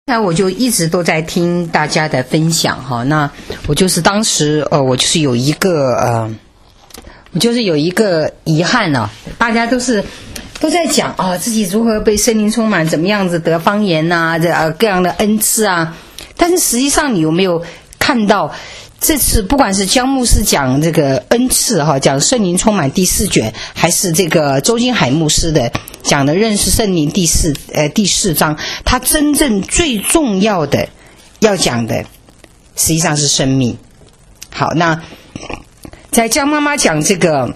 那我就一直都在听大家的分享哈，那我就是当时我就是有一个遗憾啊，大家都在讲啊自己如何被圣灵充满，怎么样子得方言啊，各样的恩赐啊，但是实际上你有没有看到这次不管是江牧师讲这个恩赐哈，讲圣灵充满第4卷，还是这个周金海牧师的讲的认识圣灵第4章，他真正最重要的要讲的实际上是生命。好，那在江妈妈讲这个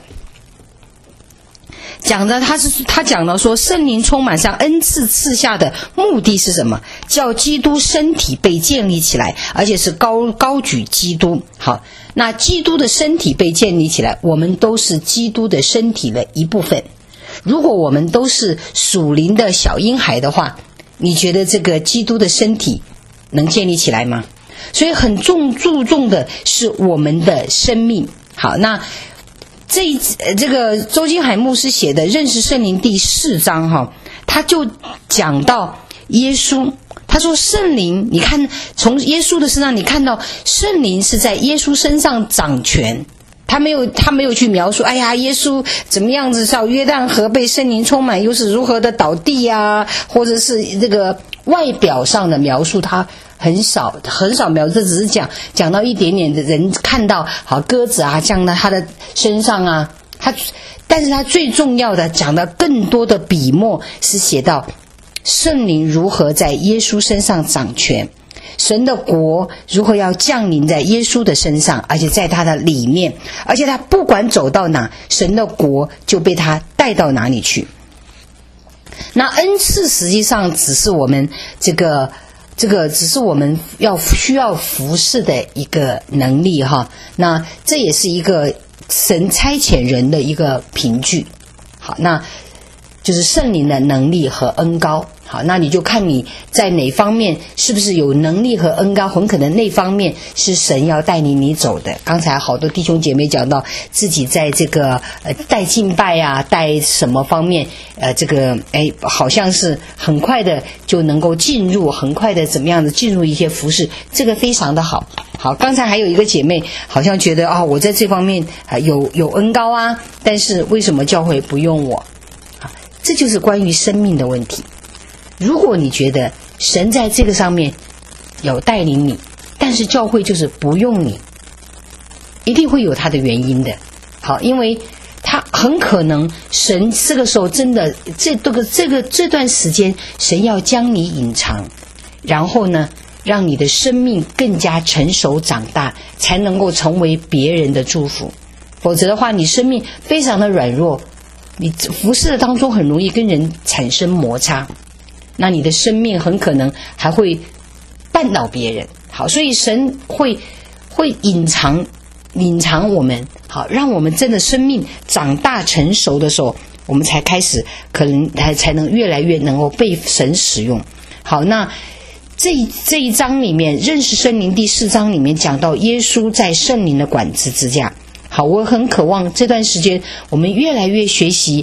讲的他讲到说圣灵充满上恩赐赐下的目的是什么？叫基督身体被建立起来，而且是高举基督。好，那基督的身体被建立起来，我们都是基督的身体的一部分。如果我们都是属灵的小婴孩的话，你觉得这个基督的身体能建立起来吗？所以很注重的是我们的生命。好，那这个周金海牧师写的认识圣灵第4章哈，他就讲到耶稣，他说圣灵，你看从耶稣的身上你看到圣灵是在耶稣身上掌权，他没有去描述，哎呀，耶稣怎么样子到约旦河被圣灵充满，又是如何的倒地啊，或者是这个外表上的描述，他很少描述，这只是讲到一点点的人看到好鸽子啊降到他的身上啊，但是他最重要的讲到更多的笔墨是写到圣灵如何在耶稣身上掌权，神的国如何要降临在耶稣的身上，而且在他的里面，而且他不管走到哪，神的国就被他带到哪里去。那恩赐实际上只是我们这个只是我们需要服侍的一个能力哈。那这也是一个神差遣人的一个凭据。好，那就是圣灵的能力和恩膏。好，那你就看你在哪方面是不是有能力和恩膏，很可能那方面是神要带领你走的。刚才好多弟兄姐妹讲到自己在这个带敬拜啊，带什么方面好像是很快的就能够进入，很快的怎么样的进入一些服事，这个非常的好。好，刚才还有一个姐妹好像觉得我在这方面有恩膏啊，但是为什么教会不用我？这就是关于生命的问题。如果你觉得神在这个上面有带领你，但是教会就是不用你，一定会有他的原因的。好，因为他很可能神这个时候真的这段时间神要将你隐藏，然后呢让你的生命更加成熟长大，才能够成为别人的祝福。否则的话，你生命非常的软弱，你服事的当中很容易跟人产生摩擦，那你的生命很可能还会绊倒别人。好，所以神会隐藏我们，好，让我们真的生命长大成熟的时候，我们才开始可能才能越来越能够被神使用。好，那这一章里面认识圣灵第4章里面讲到耶稣在圣灵的管制之下。好，我很渴望这段时间我们越来越学习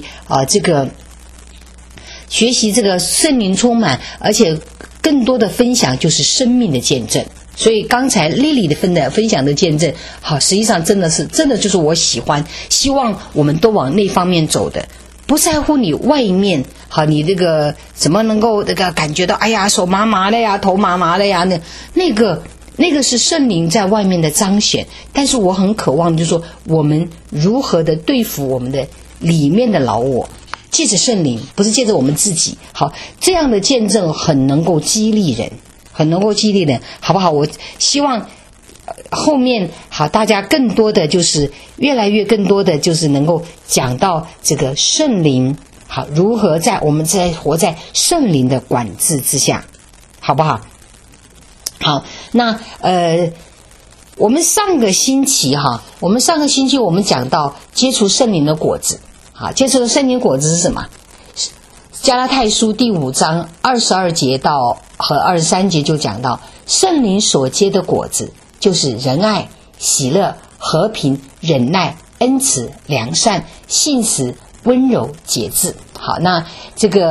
这个圣灵充满，而且更多的分享就是生命的见证。所以刚才莉莉的分享的见证，好，实际上真的就是我希望我们都往那方面走的，不在乎你外面好，你这个怎么能够这个感觉到哎呀手麻麻的呀，头麻麻的呀，那个是圣灵在外面的彰显。但是我很渴望就是说我们如何的对付我们的里面的老我，借着圣灵，不是借着我们自己。好，这样的见证很能够激励人，好不好？我希望后面好，大家更多的就是越来越更多的就是能够讲到这个圣灵，好，如何我们在活在圣灵的管制之下，好不好？好，那我们上个星期我们讲到结出圣灵的果子。好，接触的圣灵果子是什么？加拉太书第5章22节到和23节就讲到圣灵所结的果子就是仁爱、喜乐、和平、忍耐、恩慈、良善、信实、温柔、节制。好，那这个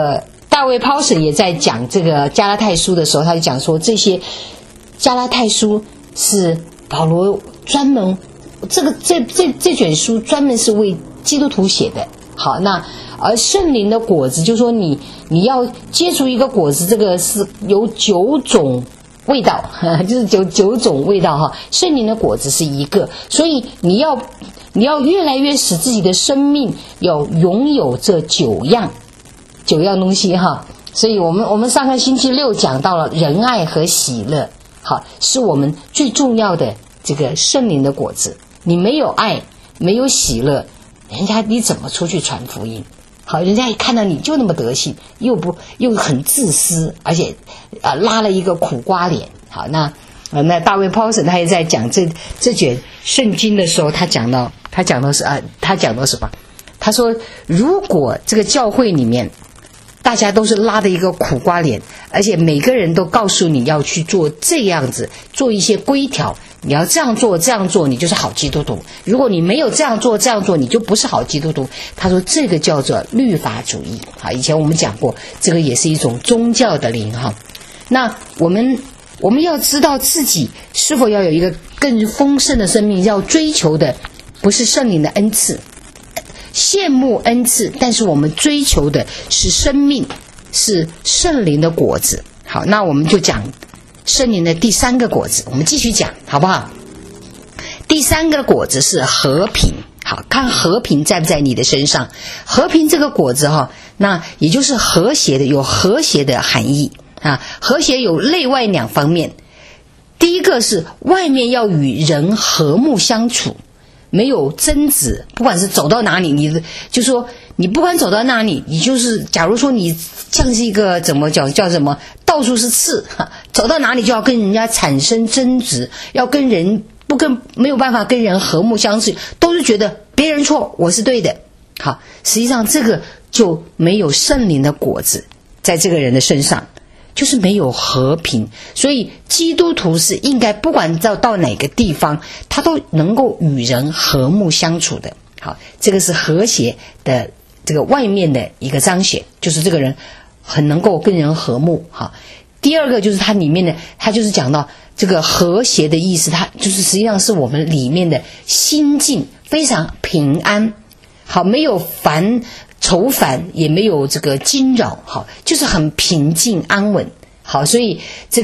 大卫抛神也在讲这个加拉太书的时候，他就讲说，这些加拉太书是保罗专门这卷书专门是为基督徒写的。好，那而圣灵的果子，就是说你要结出一个果子，这个是有9种味道，就是九种味道哈。圣灵的果子是一个，所以你要越来越使自己的生命要拥有这9样东西哈。所以我们上个星期6讲到了仁爱和喜乐，好，是我们最重要的这个圣灵的果子。你没有爱，没有喜乐，你怎么出去传福音？好，人家一看到你就那么德行，又很自私，而且拉了一个苦瓜脸。好，那大卫抛神他也在讲这卷圣经的时候，他讲到什么？他说，如果这个教会里面大家都是拉的一个苦瓜脸，而且每个人都告诉你要去做这样子，做一些规条，你要这样做，你就是好基督徒。如果你没有这样做，你就不是好基督徒。他说这个叫做律法主义。好，以前我们讲过，这个也是一种宗教的灵哈。那我们要知道自己是否要有一个更丰盛的生命，要追求的不是圣灵的恩赐，羡慕恩赐，但是我们追求的是生命，是圣灵的果子。好，那我们就讲圣灵的第3个果子，我们继续讲好不好？第3个果子是和平。好，看和平在不在你的身上。和平这个果子哈，那也就是和谐的，有和谐的含义啊。和谐有内外2方面。第一个是外面要与人和睦相处，没有争执，不管是走到哪里，就说你不管走到哪里，你就是假如说你像是一个怎么叫什么，到处是刺，走到哪里就要跟人家产生争执，要跟人没有办法跟人和睦相处，都是觉得别人错，我是对的。好，实际上这个就没有圣灵的果子在这个人的身上，就是没有和平。所以基督徒是应该不管到哪个地方，他都能够与人和睦相处的。好，这个是和谐的这个外面的一个彰显，就是这个人很能够跟人和睦。好，第二个就是它里面的，它就是讲到这个和谐的意思，它就是实际上是我们里面的心境非常平安。好，没有愁烦，也没有这个惊扰，好，就是很平静安稳。好，所以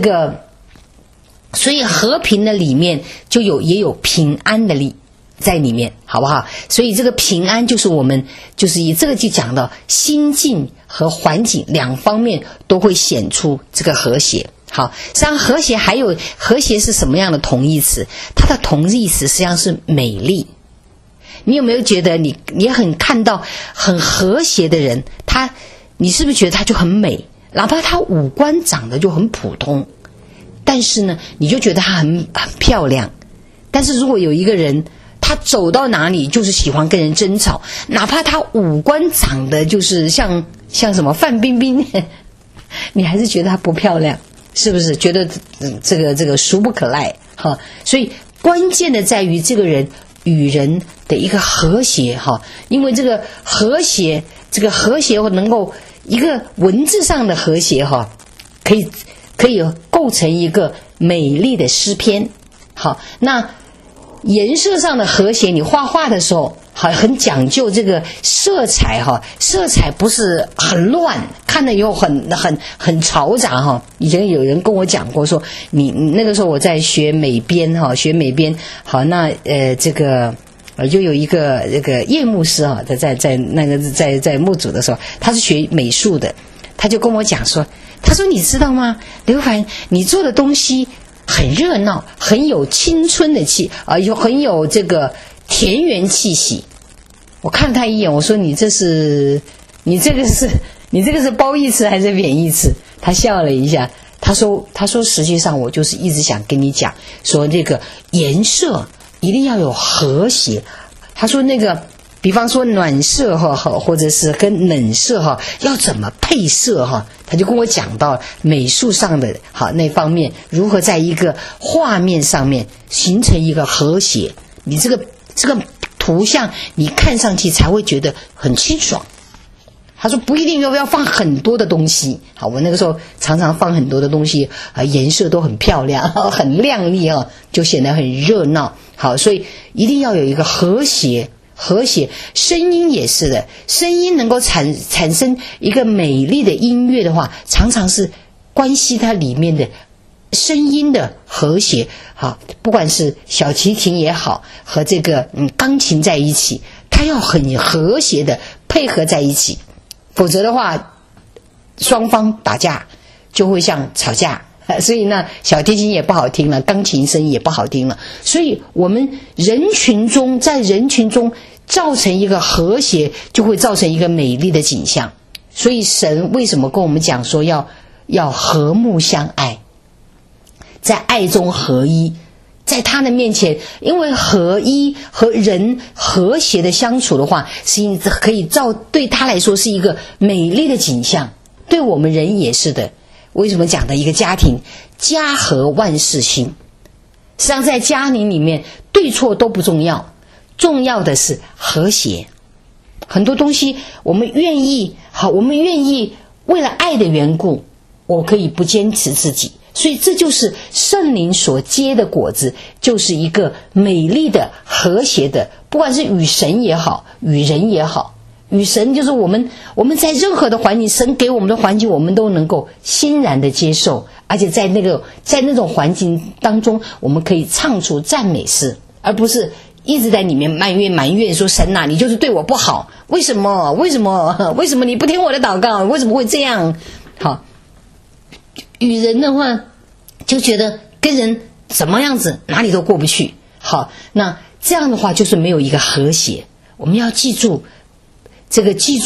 和平的里面也有平安的力在里面，好不好？所以这个平安就是我们就是以这个就讲到心境和环境2方面都会显出这个和谐。好，实际上和谐是什么样的同义词？它的同义词实际上是美丽。你有没有觉得你很看到很和谐的人，你是不是觉得他就很美？哪怕他五官长得就很普通，但是呢，你就觉得他很漂亮。但是如果有一个人，他走到哪里就是喜欢跟人争吵，哪怕他五官长得就是像什么范冰冰，你还是觉得他不漂亮，是不是？觉得这个俗不可耐哈。所以关键的在于这个人与人的一个和谐哈，因为这个和谐能够一个文字上的和谐哈，可以构成一个美丽的诗篇。好，那颜色上的和谐，你画画的时候很讲究这个色彩哈，色彩不是很乱，看了以后很嘈杂哈。以前有人跟我讲过说，你那个时候我在学美编哈，好，那这个就有一个这个叶牧师哈，在牧主的时候，他是学美术的，他就跟我讲说，他说你知道吗，刘凡，你做的东西很热闹，很有青春的气很有这个田园气息。我看了他一眼，我说你这个是褒义词还是贬义词？他笑了一下，他说实际上我就是一直想跟你讲说，这个颜色一定要有和谐。他说那个比方说暖色或者是跟冷色要怎么配色他就跟我讲到美术上的那方面，如何在一个画面上面形成一个和谐，你这个图像你看上去才会觉得很清爽。 他说不一定要放很多的东西。好，我那个时候常常放很多的东西，颜色都很漂亮，很亮丽啊，就显得很热闹。好，所以一定要有一个和谐。声音也是的，声音能够产生一个美丽的音乐的话，常常是关系它里面的声音的和谐。好，不管是小提琴也好，和这个钢琴在一起，它要很和谐的配合在一起，否则的话双方打架就会像吵架。所以呢，小提琴也不好听了，钢琴声也不好听了。所以我们在人群中造成一个和谐，就会造成一个美丽的景象。所以神为什么跟我们讲说要和睦相爱，在爱中合一，在他的面前，因为合一和人和谐的相处的话，是可以对他来说是一个美丽的景象，对我们人也是的。为什么讲的一个家庭，家和万事兴？实际上在家庭里面，对错都不重要，重要的是和谐。很多东西我们愿意为了爱的缘故，我可以不坚持自己。所以这就是圣灵所结的果子，就是一个美丽的和谐的，不管是与神也好，与人也好。与神就是我们在任何的环境，神给我们的环境，我们都能够欣然的接受，而且在那种环境当中，我们可以唱出赞美诗，而不是一直在里面埋怨说神啊，你就是对我不好，为什么你不听我的祷告，为什么会这样？好，与人的话就觉得跟人怎么样子哪里都过不去。好，那这样的话就是没有一个和谐。我们要记住这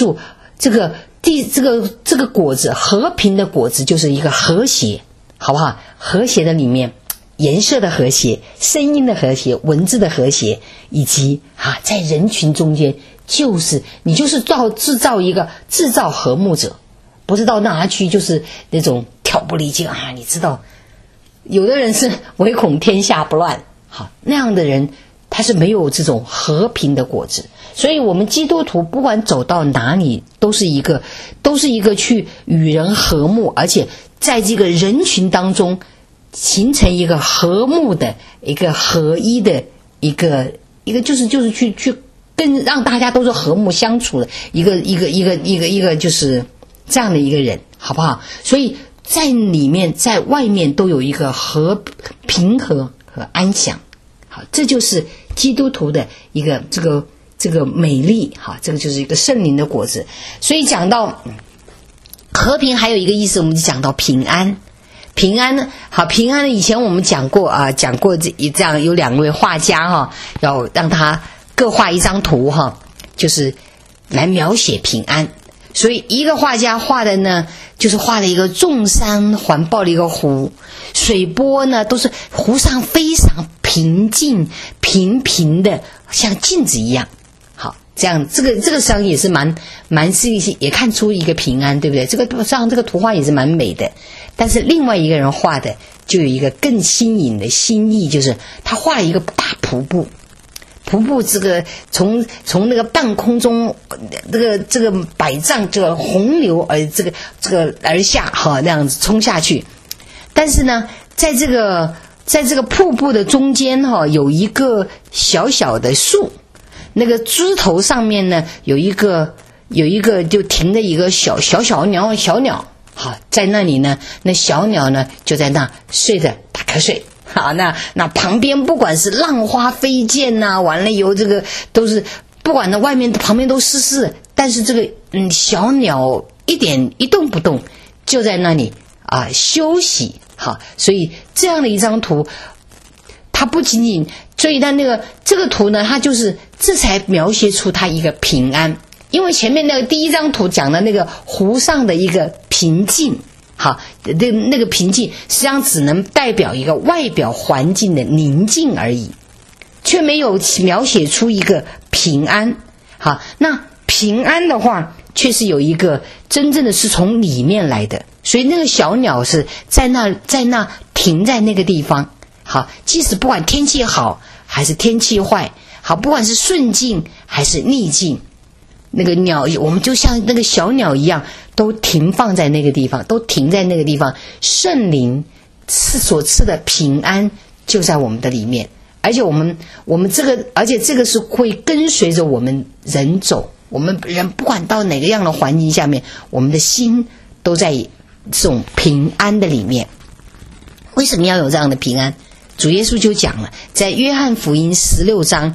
个果子，和平的果子就是一个和谐，好不好？和谐的里面，颜色的和谐，声音的和谐，文字的和谐，以及在人群中间，你就是制造和睦者，不是到哪去就是那种挑拨离间你知道，有的人是唯恐天下不乱，好，那样的人他是没有这种和平的果子。所以我们基督徒不管走到哪里，都是一个去与人和睦，而且在这个人群当中形成一个和睦的一个合一的一个就是去让大家都是和睦相处的一个就是这样的一个人，好不好？所以在里面在外面都有一个平和和安详。好，这就是基督徒的一个这个美丽。好，这个就是一个圣灵的果子。所以讲到和平还有一个意思，我们就讲到平安。平安呢，好，平安呢，以前我们讲过这样有两位画家要让他各画一张图就是来描写平安。所以一个画家画的呢，就是画了一个众山环抱的一个湖，水波呢都是湖上非常平静平的，像镜子一样。好，这样这个实际上也是蛮也看出一个平安，对不对？这个图画也是蛮美的。但是另外一个人画的就有一个更新颖的新意，就是他画了一个大瀑布，这个从那个半空中这个百丈这个洪流这个而下那样子冲下去。但是呢，在这个瀑布的中间有一个小小的树，那个枝头上面呢有一个就停着一个小鸟。好，在那里呢，那小鸟呢就在那睡着打瞌睡。好，那旁边不管是浪花飞溅完了以后这个都是不管那外面旁边都湿湿，但是这个小鸟一动不动，就在那里休息。好，所以这样的一张图，它不仅仅，所以它这个图呢，它就是这才描写出它一个平安。因为前面那个第一张图讲的那个湖上的一个平静，好，那个平静实际上只能代表一个外表环境的宁静而已，却没有描写出一个平安。好，那平安的话却是有一个真正的是从里面来的，所以那个小鸟是在那停在那个地方。好，即使不管天气好还是天气坏，好，不管是顺境还是逆境， 那个鸟，我们就像那个小鸟一样，都停放在那个地方，都停在那个地方。圣灵所赐的平安就在我们的里面，而且我们这个，而且这个是会跟随着我们人走。我们人不管到哪个样的环境下面，我们的心都在这种平安的里面。为什么要有这样的平安？主耶稣就讲了，在约翰福音16章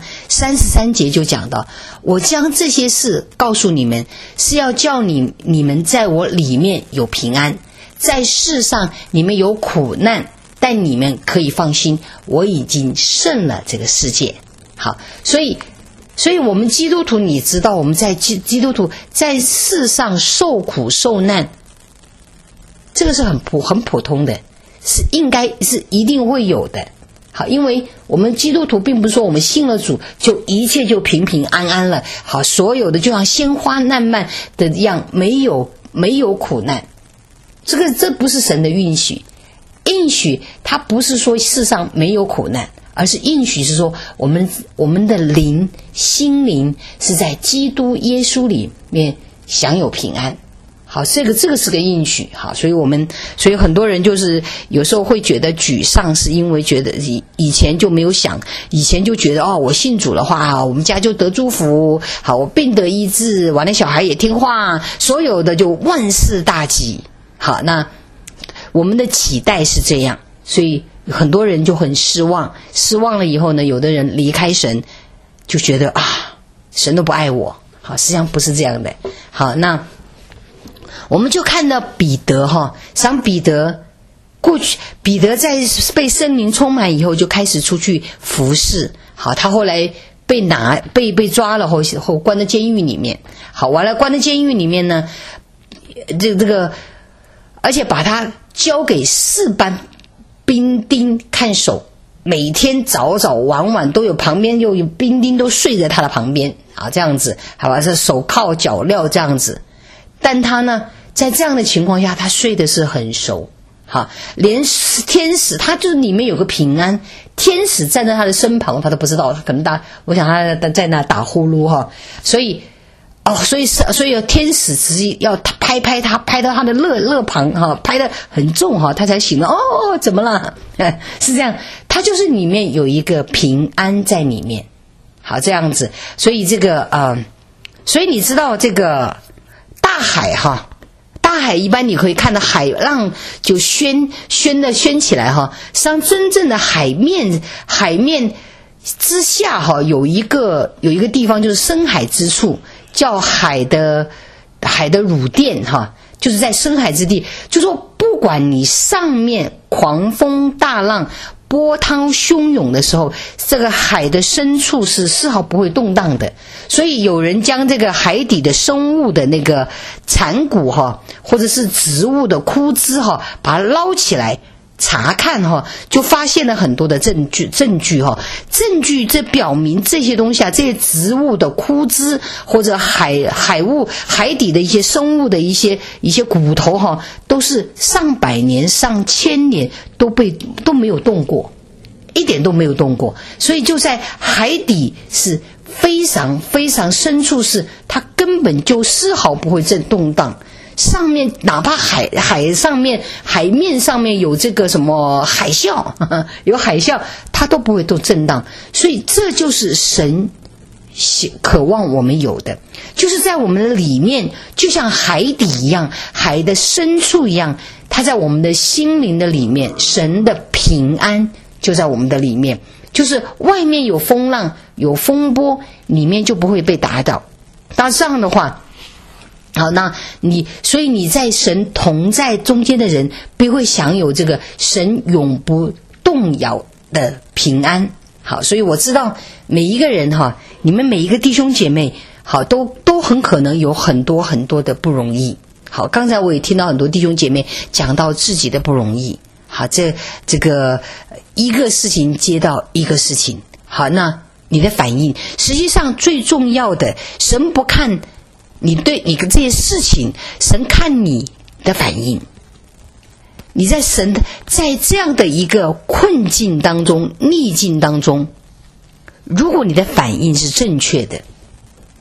33节就讲到，我将这些事告诉你们，是要叫你们在我里面有平安，在世上你们有苦难，但你们可以放心，我已经胜了这个世界。好，所以我们基督徒，你知道我们在基督徒在世上受苦受难，这个是很普通的，是应该是一定会有的。好，因为我们基督徒并不是说我们信了主就一切就平平安安了，好，所有的就像鲜花烂漫的一样，没有苦难，这不是神的应许。应许它不是说世上没有苦难，而是应许是说我们的心灵是在基督耶稣里面享有平安。好，这个是个应许。好，所以很多人就是有时候会觉得沮丧，是因为觉得以前就没有想，以前就觉得我信主的话，我们家就得祝福，好，我病得医治，完了小孩也听话，所有的就万事大吉。好，那我们的期待是这样，所以很多人就很失望了以后呢，有的人离开神，就觉得神都不爱我。好，实际上不是这样的。好，那我们就看到彼得像彼得在被圣灵充满以后就开始出去服侍。好，他后来被抓了后关在监狱里面。好，完了关在监狱里面呢，这个而且把他交给4班兵丁看守，每天早早晚晚都有，旁边又有兵丁都睡在他的旁边啊，这样子，好吧，是手铐脚镣这样子。但他呢，在这样的情况下，他睡的是很熟。好，连天使，他就是里面有个平安，天使站在他的身旁，他都不知道，他可能我想他在那打呼噜所以天使直接要拍他，拍到他的肋旁拍得很重他才醒了。怎么了？是这样，他就是里面有一个平安在里面。好，这样子，所以所以你知道这个大海一般你可以看到海浪就掀起来像真正的海面之下有一个地方就是深海之处，叫海的乳殿就是在深海之地，就说不管你上面狂风大浪波涛汹涌的时候，这个海的深处是丝毫不会动荡的。所以有人将这个海底的生物的那个残骨或者是植物的枯枝把它捞起来查看就发现了很多的证据这表明这些东西这些植物的枯枝或者海底的一些生物的一些骨头都是上百年上千年都没有动过，一点都没有动过。所以就在海底是非常非常深处，是它根本就丝毫不会动荡。上面哪怕海面上面有这个什么海啸，有海啸，它都不会震荡。所以这就是神渴望我们有的，就是在我们的里面，就像海底一样，海的深处一样，它在我们的心灵的里面，神的平安就在我们的里面，就是外面有风浪有风波，里面就不会被打倒。那这样的话，好，那所以你在神同在中间的人，必会享有这个神永不动摇的平安。好，所以我知道每一个人你们每一个弟兄姐妹好都很可能有很多很多的不容易。好，刚才我也听到很多弟兄姐妹讲到自己的不容易。好，这个一个事情接到一个事情。好，那你的反应，实际上最重要的，神不看你对你这些事情，神看你的反应。你在这样的一个困境当中逆境当中，如果你的反应是正确的，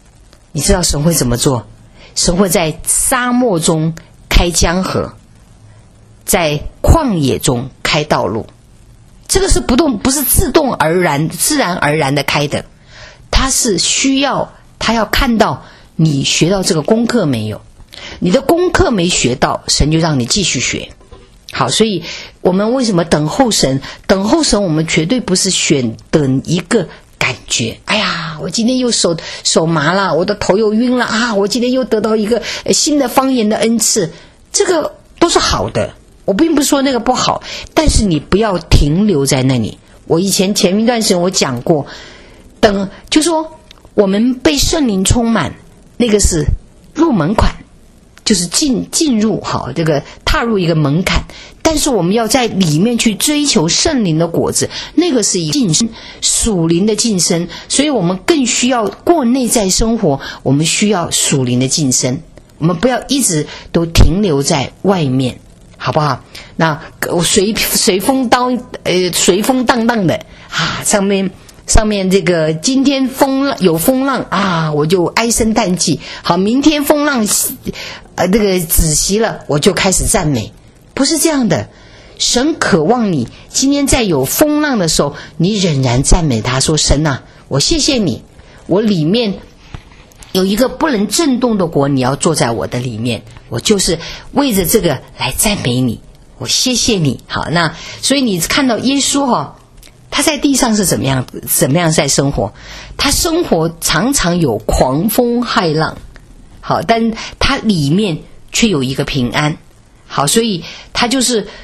你知道神会怎么做？神会在沙漠中开江河，在旷野中开道路。这个是不是自然而然的开的，它是需要他要看到你学到这个功课没有，你的功课没学到，神就让你继续学。好，所以我们为什么等候神？等候神，我们绝对不是等一个感觉。哎呀，我今天又手麻了，我的头又晕了啊！我今天又得到一个新的方言的恩赐，这个都是好的。我并不是说那个不好，但是你不要停留在那里。我前一段时间我讲过，就说我们被圣灵充满，那个是入门款，就是进入好这个踏入一个门槛，但是我们要在里面去追求圣灵的果子，那个是一晋升，属灵的晋升。所以我们更需要过内在生活，我们需要属灵的晋升，我们不要一直都停留在外面，好不好？那随风荡荡的啊，上面这个今天有风浪啊，我就唉声叹气。好，明天风浪这个止息了，我就开始赞美。不是这样的，神渴望你今天在有风浪的时候，你仍然赞美他，说神啊，我谢谢你，我里面有一个不能震动的国，你要坐在我的里面，我就是为着这个来赞美你，我谢谢你。好，那所以你看到耶稣他在地上是怎么样在生活？他生活常常有狂风骇浪，好，但他里面却有一个平安。好，所以他就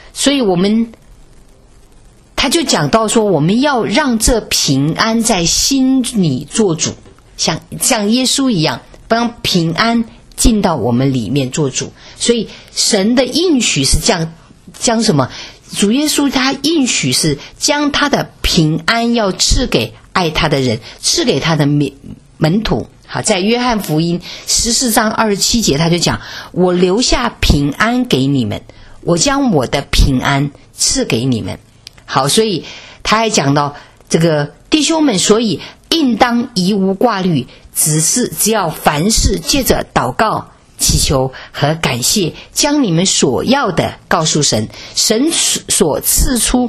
讲到说，我们要让这平安在心里做主，像耶稣一样，帮平安进到我们里面做主。所以神的应许是将什么？主耶稣他应许是将他的平安要赐给爱他的人，赐给他的门徒。好，在约翰福音14章27节他就讲，我留下平安给你们，我将我的平安赐给你们。好，所以他还讲到这个弟兄们，所以应当疑无挂虑，只要凡事借着祷告祈求和感谢，将你们所要的告诉神，神所赐出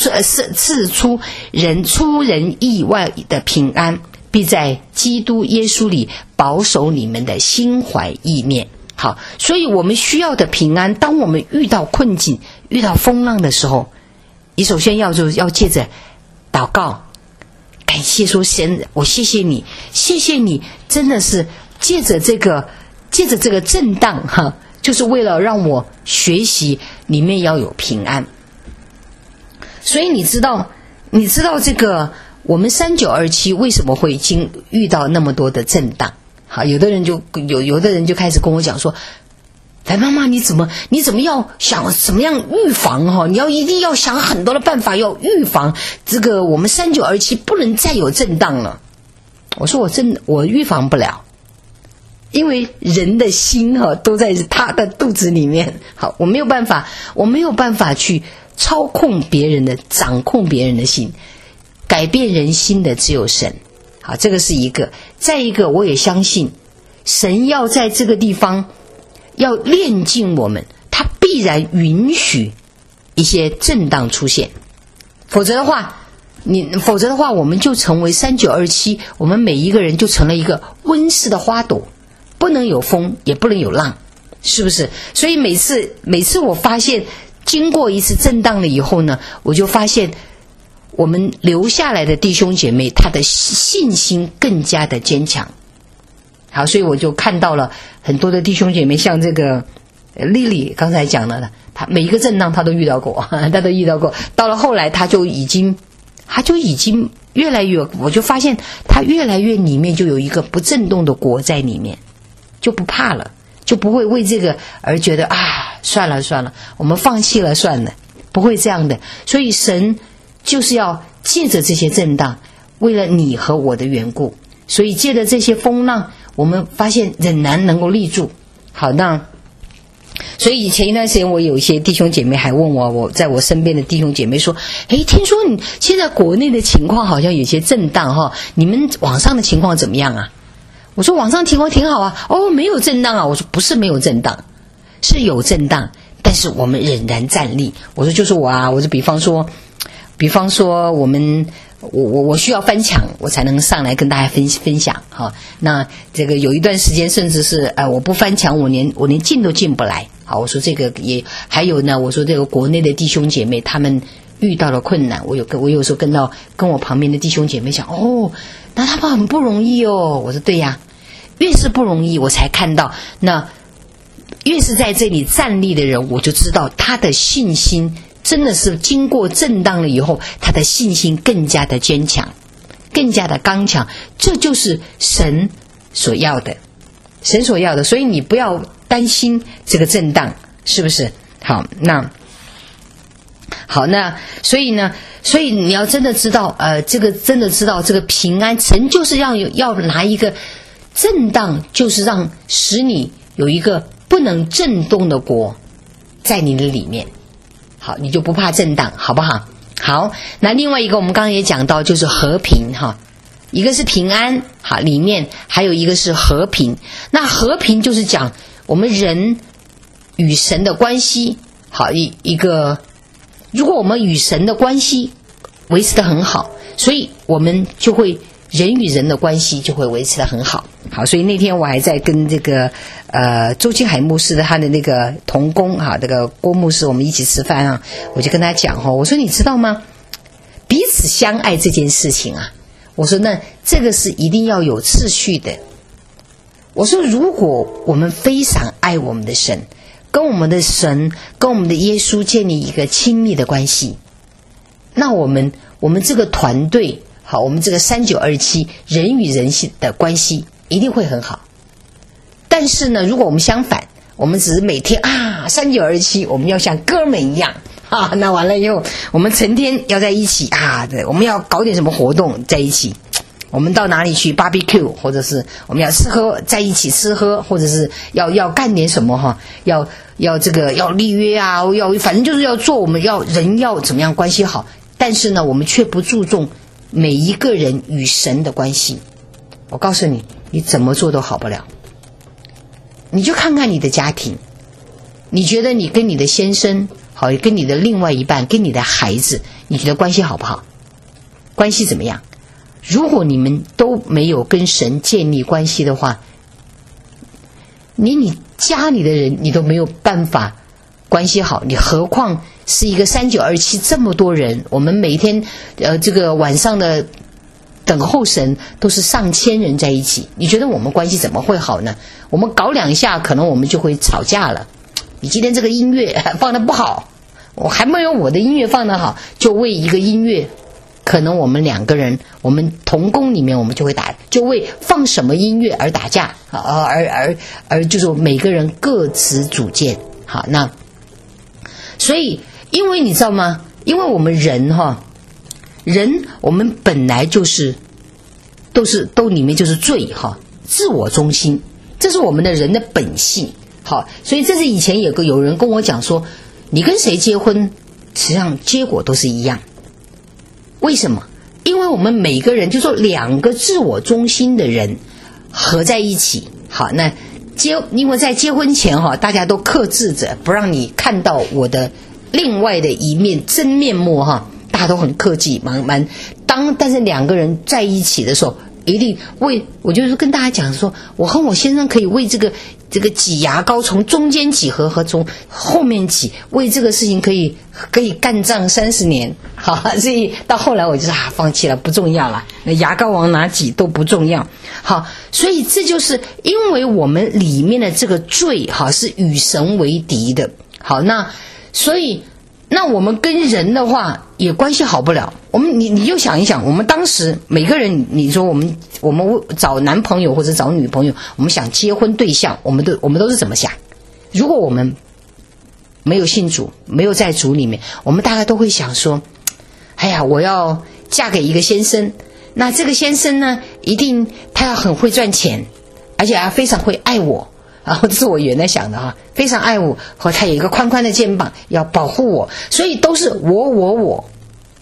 出人意外的平安，必在基督耶稣里保守你们的心怀意念。好，所以我们需要的平安，当我们遇到困境遇到风浪的时候，你首先要借着祷告感谢，说神我谢谢你，谢谢你，真的是借着这个震荡就是为了让我学习里面要有平安。所以你知道这个我们3927为什么会遇到那么多的震荡？好，有的人就开始跟我讲说，来妈妈，你怎么要想怎么样预防你一定要想很多的办法，要预防这个我们3927不能再有震荡了。我说我预防不了，因为人的心都在他的肚子里面。好，我没有办法去操控别人的，掌控别人的心，改变人心的只有神。好，这个是一个。再一个，我也相信神要在这个地方要炼净我们，他必然允许一些震荡出现，否则的话我们就成为3927，我们每一个人就成了一个温室的花朵，不能有风也不能有浪，是不是？所以每次我发现经过一次震荡了以后呢，我就发现我们留下来的弟兄姐妹，他的信心更加的坚强。好，所以我就看到了很多的弟兄姐妹，像这个丽丽刚才讲了，他每一个震荡他都遇到过，到了后来他就已经越来越，我就发现他越来越里面就有一个不震动的国在里面，就不怕了，就不会为这个而觉得算了我们放弃了算了，不会这样的。所以神就是要借着这些震荡，为了你和我的缘故，所以借着这些风浪，我们发现仍然能够立住。好，那所以前一段时间我有一些弟兄姐妹还问我在我身边的弟兄姐妹说，听说你现在国内的情况好像有些震荡你们网上的情况怎么样啊？ 我说往上挺好啊，哦，没有震荡啊。我说不是没有震荡，是有震荡，但是我们仍然站立。我说就是我啊，我说比方说我需要翻墙，我才能上来跟大家分享哈。那这个有一段时间，甚至是我不翻墙，我连进都进不来。好，我说这个也还有呢。我说这个国内的弟兄姐妹他们遇到了困难，我有时候跟我旁边的弟兄姐妹讲，哦，那他们很不容易哦。我说对呀，越是不容易，我才看到那越是在这里站立的人，我就知道他的信心。真的是经过震荡了以后，他的信心更加的坚强，更加的刚强，这就是神所要的，神所要的。所以你不要担心这个震荡，是不是？好，那所以你要真的知道，真的知道这个平安，神就是要拿一个震荡，就是使你有一个不能震动的国在你的里面。好，你就不怕震荡，好不好？好，那另外一个我们刚刚也讲到，就是和平哈，一个是平安，好，里面还有一个是和平。那和平就是讲我们人与神的关系，好，一个，如果我们与神的关系维持得很好，所以我们就会人与人的关系就会维持得很好。好，所以那天我还在跟这个周金海牧师的他的那个同工哈，这个郭牧师，我们一起吃饭啊，我就跟他讲哈，我说你知道吗？彼此相爱这件事情啊，我说那这个是一定要有秩序的。我说如果我们非常爱我们的神，跟我们的神跟我们的耶稣建立一个亲密的关系，那我们这个团队好，我们这个3927人与人的关系一定会很好。但是呢，如果我们相反，我们只是每天3927我们要像哥们一样啊，那完了以后我们成天要在一起啊，对，我们要搞点什么活动在一起，我们到哪里去 barbecue， 或者是我们要吃喝在一起吃喝，或者是要干点什么哈，要这个要立约啊，反正就是要做，我们人要怎么样关系好，但是呢我们却不注重每一个人与神的关系。我告诉你，你怎么做都好不了。你就看看你的家庭，你觉得你跟你的先生好，跟你的另外一半，跟你的孩子，你觉得关系好不好？关系怎么样？如果你们都没有跟神建立关系的话，连你家里的人你都没有办法关系好，你何况是一个3927这么多人，我们每天这个晚上的等候神都是上千人在一起，你觉得我们关系怎么会好呢？我们搞两下可能我们就会吵架了。你今天这个音乐放得不好，我还没有我的音乐放得好，就为一个音乐，可能我们两个人，我们同工里面我们就会就为放什么音乐而打架，而就是每个人各持主见。好，那所以因为你知道吗？因为我们人我们本来就是都里面就是罪自我中心，这是我们的人的本性。好，所以这是以前有人跟我讲说，你跟谁结婚实际上结果都是一样。为什么？因为我们每个人就说两个自我中心的人合在一起。好，那因为在结婚前大家都克制着不让你看到我的另外的一面真面目大家都很客气但是两个人在一起的时候，一定我就是跟大家讲说，我和我先生可以为这个挤牙膏从中间挤和从后面挤，为这个事情可以干仗30年。好，所以到后来我就放弃了，不重要了，那牙膏往哪挤都不重要。好，所以这就是因为我们里面的这个罪是与神为敌的。好，所以那我们跟人的话也关系好不了。你就想一想，我们当时每个人，你说我们找男朋友或者找女朋友，我们想结婚对象，我们都是怎么想？如果我们没有信主，没有在主里面，我们大概都会想说，哎呀，我要嫁给一个先生，那这个先生呢，一定他要很会赚钱，而且非常会爱我。这是我原来想的非常爱我，和他有一个宽宽的肩膀，要保护我，所以都是我。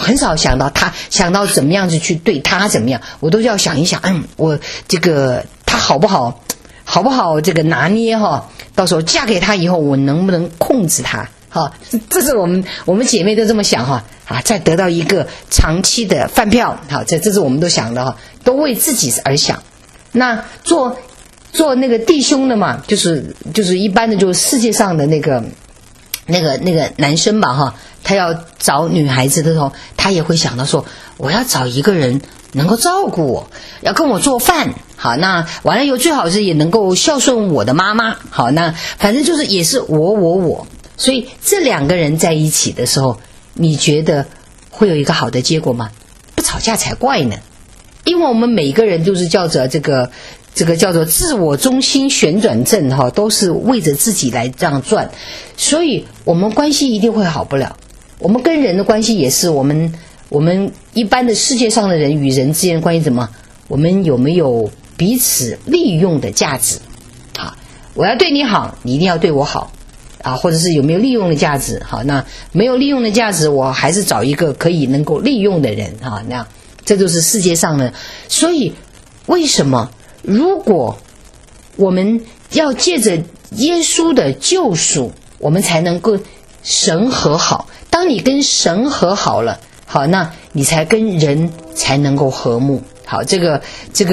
很少想到他想到怎么样子去对他怎么样，我都要想一想，我这个他好不好这个拿捏哈，到时候嫁给他以后我能不能控制他。好，这是我们姐妹都这么想哈再得到一个长期的饭票。好，这是我们都想的哈，都为自己而想。那做那个弟兄的嘛，就是一般的，就是世界上的那个男生吧哈，他要找女孩子的时候，他也会想到说，我要找一个人能够照顾我，要跟我做饭。好，那完了以后最好是也能够孝顺我的妈妈。好，那反正就是也是我。所以这两个人在一起的时候，你觉得会有一个好的结果吗？不吵架才怪呢。因为我们每个人就是叫做这个叫做自我中心旋转症哈，都是为着自己来这样转，所以我们关系一定会好不了。我们跟人的关系也是，我们一般的世界上的人与人之间的关系怎么？我们有没有彼此利用的价值？好，我要对你好，你一定要对我好。或者是有没有利用的价值？好，那没有利用的价值，我还是找一个可以能够利用的人那样，这就是世界上的。所以为什么如果我们要借着耶稣的救赎，我们才能够神和好？当你跟神和好了，好，那你才跟人才能够和睦。好，这个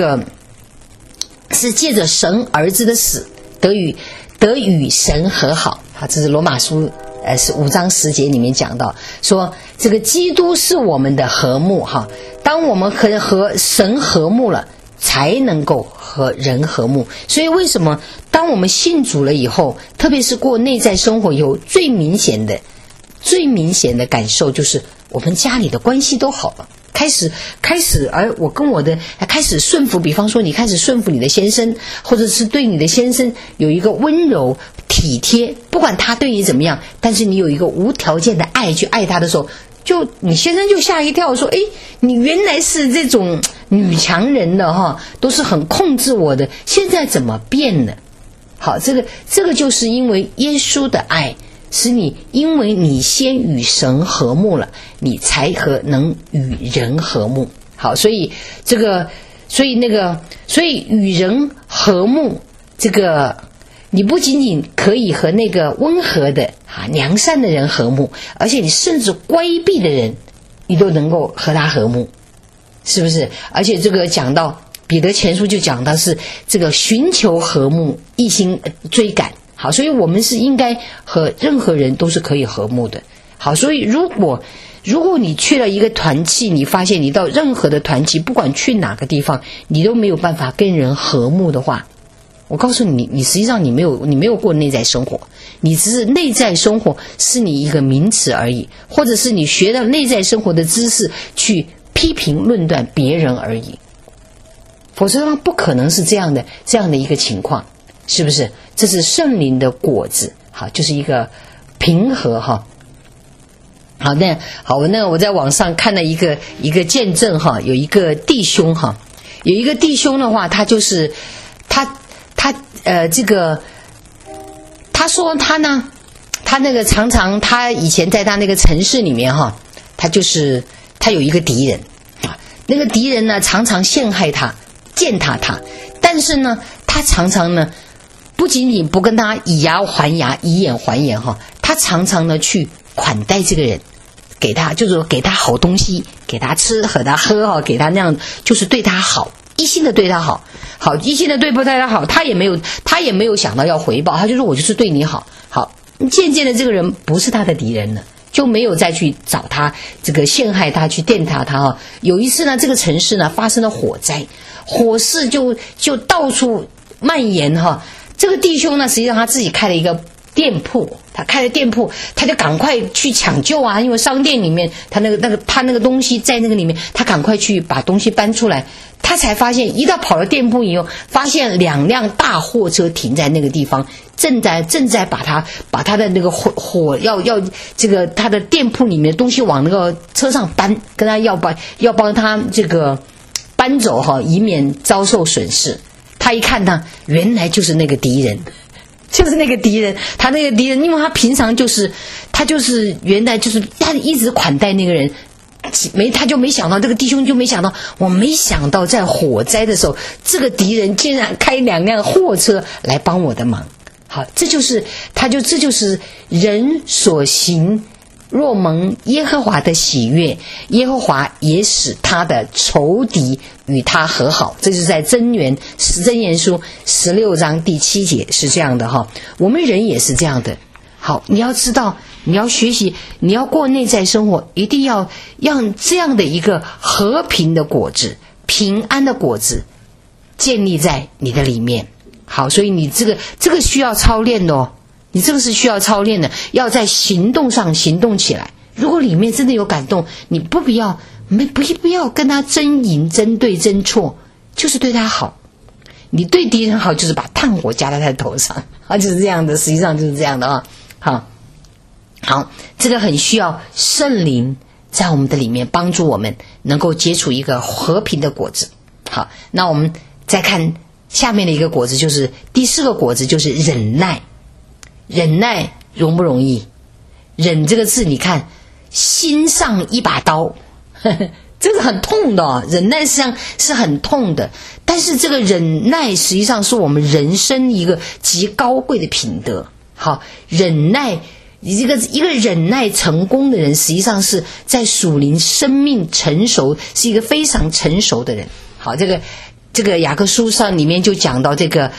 是借着神儿子的死得与神和好。好，这是罗马书是5章10节里面讲到，说这个基督是我们的和睦哈。当我们和神和睦了，才能够和人和睦。所以为什么当我们信主了以后，特别是过内在生活以后，最明显的感受就是我们家里的关系都好了。开始，而我跟我的开始顺服，比方说你开始顺服你的先生，或者是对你的先生有一个温柔体贴，不管他对你怎么样，但是你有一个无条件的爱去爱他的时候，就你先生就吓一跳，说你原来是这种女强人的哈，都是很控制我的，现在怎么变了？好，这个就是因为耶稣的爱使你，因为你先与神和睦了，你才能与人和睦。好，所以与人和睦，这个你不仅仅可以和那个温和的良善的人和睦，而且你甚至乖僻的人，你都能够和他和睦，是不是？而且这个讲到彼得前书就讲到是这个寻求和睦，一心追赶。好，所以我们是应该和任何人都是可以和睦的。好，所以如果你去了一个团契，你发现你到任何的团契，不管去哪个地方，你都没有办法跟人和睦的话，我告诉你，你实际上你没有过内在生活，你只是内在生活是你一个名词而已，或者是你学到内在生活的知识去批评论断别人而已，否则不可能是这样的一个情况，是不是？这是圣灵的果子。好，就是一个平和哈。好，那我在网上看了一个见证哈，有一个弟兄的话，他就是他说他呢，他那个常常他以前在他那个城市里面哈，他有一个敌人啊，那个敌人呢常常陷害他，践踏他，但是呢他常常呢不仅仅不跟他以牙还牙，以眼还眼哈，他常常呢去款待这个人，给他好东西，给他吃，和他喝哈，给他那样，就是对他好，一心的对他好，一心的对他好，他也没有想到要回报，他就说我就是对你好。好，渐渐的这个人不是他的敌人了，就没有再去找他这个陷害他，去践踏他哈。有一次呢，这个城市呢发生了火灾，火势就到处蔓延哈。这个弟兄呢，实际上他自己开了一个店铺，他就赶快去抢救啊，因为商店里面他那个东西在那个里面，他赶快去把东西搬出来。他才发现，一到跑到店铺以后，发现2辆大货车停在那个地方，正在把他的那个火要这个他的店铺里面的东西往那个车上搬，跟他要帮他这个搬走哈，以免遭受损失。他一看他原来就是那个敌人。就是那个敌人，他因为他平常他一直款待那个人， 他就没想到，这个弟兄就没想到，我没想到在火灾的时候，这个敌人竟然开2辆货车来帮我的忙。好，这就是人所行，若蒙耶和华的喜悦，耶和华也使他的仇敌与他和好。这就是在箴言书16章第7节是这样的哈。我们人也是这样的。好，你要知道，你要学习，你要过内在生活，一定要让这样的一个和平的果子、平安的果子建立在你的里面。好，所以你这个需要操练的哦，你这个是需要操练的，要在行动上行动起来。如果里面真的有感动，你不要跟他争赢、争对、争错，就是对他好。你对敌人好，就是把炭火加在他的头上，就是这样的，实际上就是这样的啊。好，这个很需要圣灵在我们的里面帮助我们能够结出一个和平的果子。好，那我们再看下面的一个果子，就是第4个果子，就是忍耐。忍耐容不容易？忍这个字，你看，心上一把刀，这个很痛的哦。忍耐实际上是很痛的，但是这个忍耐实际上是我们人生一个极高贵的品德。好，忍耐，一个忍耐成功的人，实际上是在属灵生命成熟，是一个非常成熟的人。好，这个雅各书上里面就讲到这个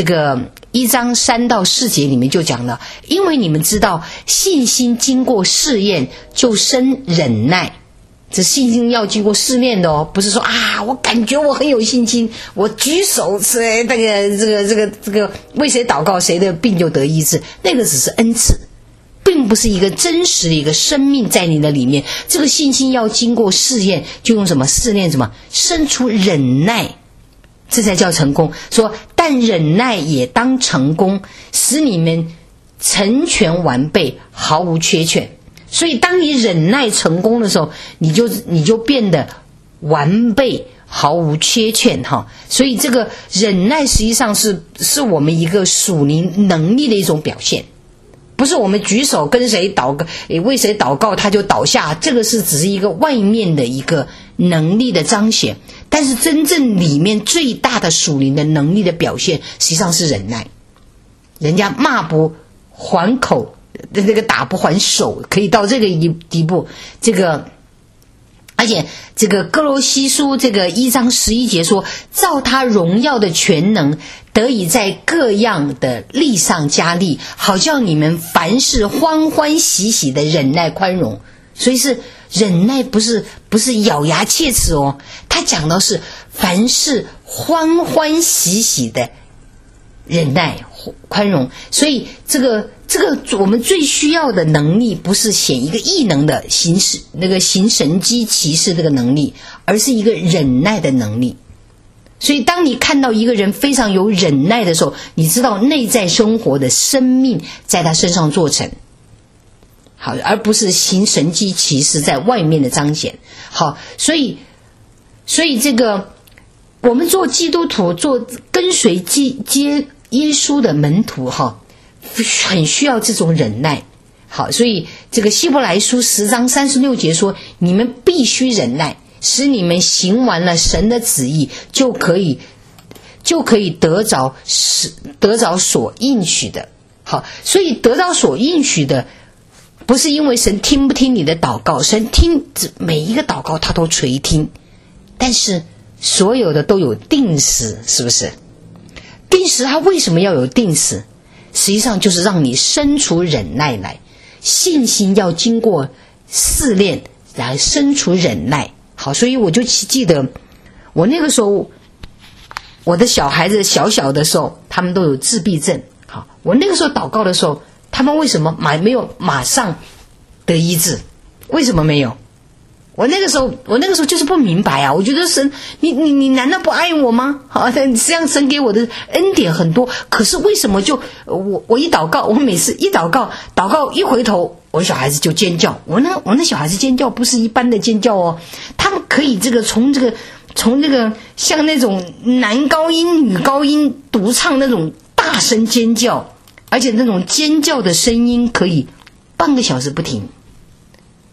1章3到4节里面就讲了，因为你们知道信心经过试验就生忍耐。这信心要经过试炼的哦，不是说啊，我感觉我很有信心，我举手这个为谁祷告谁的病就得医治，那个只是恩赐，并不是一个真实的一个生命在你的里面。这个信心要经过试验，就用什么试炼？什么生出忍耐，这才叫成功。说但忍耐也当成功，使你们成全完备，毫无缺欠。所以当你忍耐成功的时候，你就变得完备，毫无缺欠哈。所以这个忍耐实际上是我们一个属灵能力的一种表现，不是我们举手跟谁祷告，为谁祷告他就倒下，这个是只是一个外面的一个能力的彰显。但是真正里面最大的属灵的能力的表现，实际上是忍耐。人家骂不还口，这个打不还手，可以到这个地步。而且这个哥罗西书这个1章11节说，照他荣耀的全能，得以在各样的力上加力，好叫你们凡事欢欢喜喜的忍耐宽容。所以是忍耐，不是咬牙切齿哦，他讲的是凡事欢欢喜喜的忍耐宽容。所以这个我们最需要的能力，不是显一个异能的行神机骑士这个能力，而是一个忍耐的能力。所以当你看到一个人非常有忍耐的时候，你知道内在生活的生命在他身上做成。好，而不是行神机骑士在外面的彰显。好，所以这个我们做基督徒，做跟随接耶稣的门徒哈，很需要这种忍耐。好，所以这个希伯来书10章36节说，你们必须忍耐，使你们行完了神的旨意，就可以得着所应许的。好，所以得到所应许的，不是因为神听不听你的祷告，神听每一个祷告他都垂听，但是所有的都有定时，是不是？定时他为什么要有定时？实际上就是让你生出忍耐来，信心要经过试炼，然后生出忍耐。好，所以我就记得我那个时候，我的小孩子小的时候，他们都有自闭症。好，我那个时候祷告的时候，他们为什么没有马上得医治？为什么没有？我那个时候就是不明白啊！我觉得神，你难道不爱我吗？好，实际上神给我的恩典很多，可是为什么就我一祷告，我每次一祷告一回头，我小孩子就尖叫。我那小孩子尖叫不是一般的尖叫哦，他们可以从那个像那种男高音女高音独唱那种大声尖叫，而且那种尖叫的声音可以半个小时不停。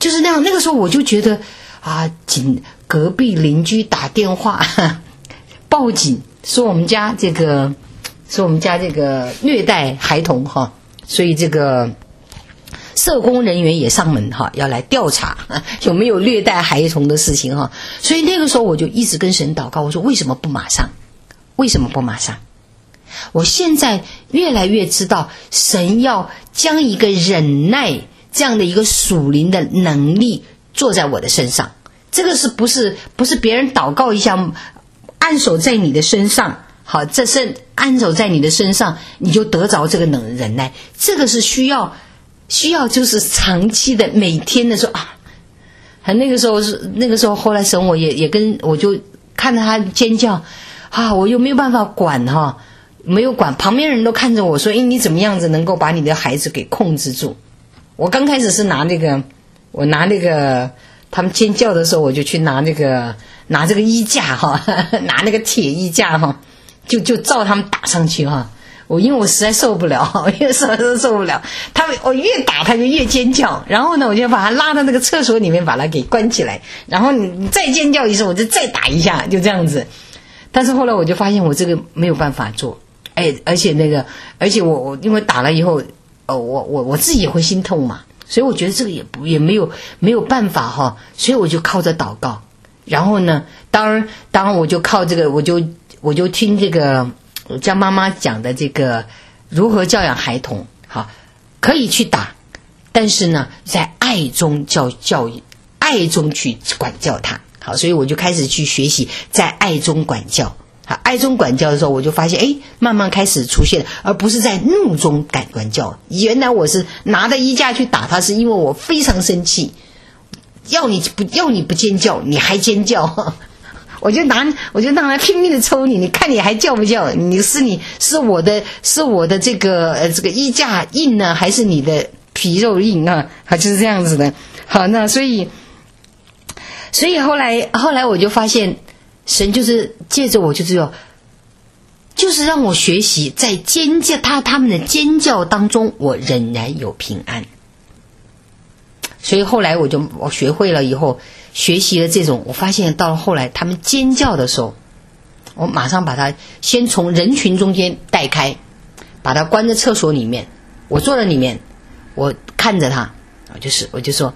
就是那样。那个时候我就觉得啊，隔壁邻居打电话报警，说我们家这个虐待孩童哈，所以这个社工人员也上门哈，要来调查有没有虐待孩童的事情哈。所以那个时候我就一直跟神祷告，我说为什么不马上？为什么不马上？我现在越来越知道，神要将一个忍耐这样的一个属灵的能力做在我的身上。这个不是别人祷告一下，按手在你的身上，好，这是按手在你的身上，你就得着这个忍耐。这个是需要就是长期的，每天的时候啊。那个时候后来神我就看着他尖叫啊，我又没有办法管哈。没有管，旁边人都看着我说：“你怎么样子能够把你的孩子给控制住？”我刚开始是拿那个他们尖叫的时候，我就去拿这个衣架哈，拿那个铁衣架哈，就照他们打上去哈。因为我实在受不了，受不了，我越打他就越尖叫，然后呢，我就把他拉到那个厕所里面，把他给关起来，然后你再尖叫一声，我就再打一下，就这样子。但是后来我就发现我这个没有办法做。而且我因为打了以后，我自己也会心痛嘛，所以我觉得这个也没有办法哈，所以我就靠着祷告，然后呢，当然我就靠这个，我就听这个江妈妈讲的这个如何教养孩童，好，可以去打，但是呢，在爱中教育，爱中去管教他，好，所以我就开始去学习在爱中管教。好，爱中管教的时候，我就发现，慢慢开始出现，而不是在怒中管教。原来我是拿着衣架去打他，是因为我非常生气，要你不尖叫，你还尖叫，我就让他拼命的抽你，你看你还叫不叫？是我的这个衣架硬呢，还是你的皮肉硬啊？好，就是这样子的。好，那所以后来我就发现。神就是借着我就是让我学习在尖叫他们的尖叫当中，我仍然有平安。所以后来我学会了以后，学习了这种，我发现到了后来他们尖叫的时候，我马上把他先从人群中间带开，把他关在厕所里面，我坐在里面，我看着他，我就说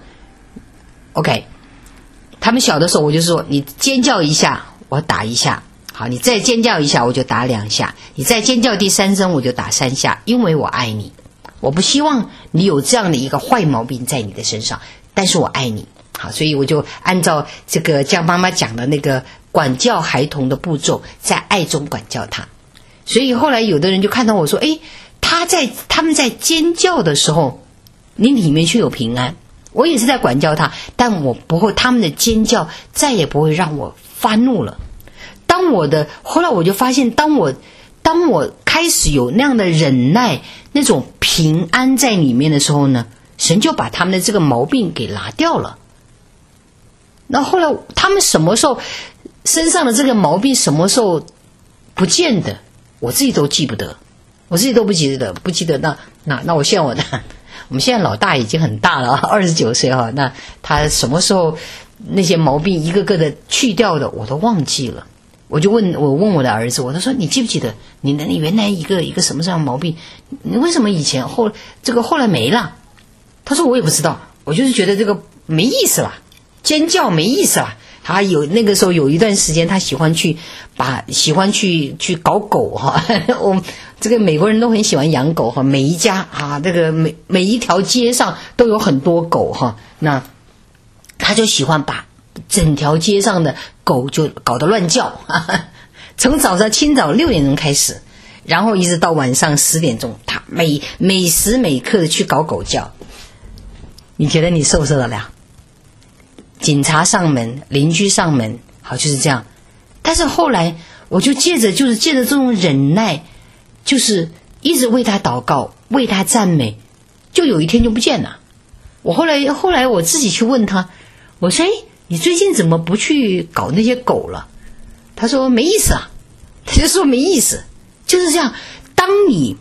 OK。他们小的时候我就说，你尖叫一下我打一下，好，你再尖叫一下我就打2下，你再尖叫第3声我就打3下，因为我爱你，我不希望你有这样的一个坏毛病在你的身上，但是我爱你。好，所以我就按照这个江妈妈讲的那个管教孩童的步骤，在爱中管教他。所以后来有的人就看到我说，他们在尖叫的时候，你里面却有平安。我也是在管教他，但我不会，他们的尖叫再也不会让我发怒了。后来我就发现，当我开始有那样的忍耐，那种平安在里面的时候呢，神就把他们的这个毛病给拿掉了。那后来他们什么时候身上的这个毛病什么时候不见的，我自己都记不得，我自己都不记得。那我现在我们现在老大已经很大了，29岁哈，那他什么时候那些毛病一个个的去掉的，我都忘记了。我问我的儿子，我说你记不记得你原来一个什么样的毛病，你为什么以前后来没了？他说我也不知道，我就是觉得这个没意思了，尖叫没意思了。他那个时候有一段时间，他喜欢去搞狗哈。我这个美国人都很喜欢养狗哈，每一家啊，这个每一条街上都有很多狗哈。那他就喜欢把整条街上的狗就搞得乱叫，从清早6点钟开始，然后一直到晚上10点钟，他每时每刻的去搞狗叫。你觉得你受不受得了？警察上门，邻居上门，好，就是这样。但是后来我就借着这种忍耐，就是一直为他祷告，为他赞美，就有一天就不见了。我后来我自己去问他，我说你最近怎么不去搞那些狗了？他说没意思啊，他就说没意思。就是这样，当你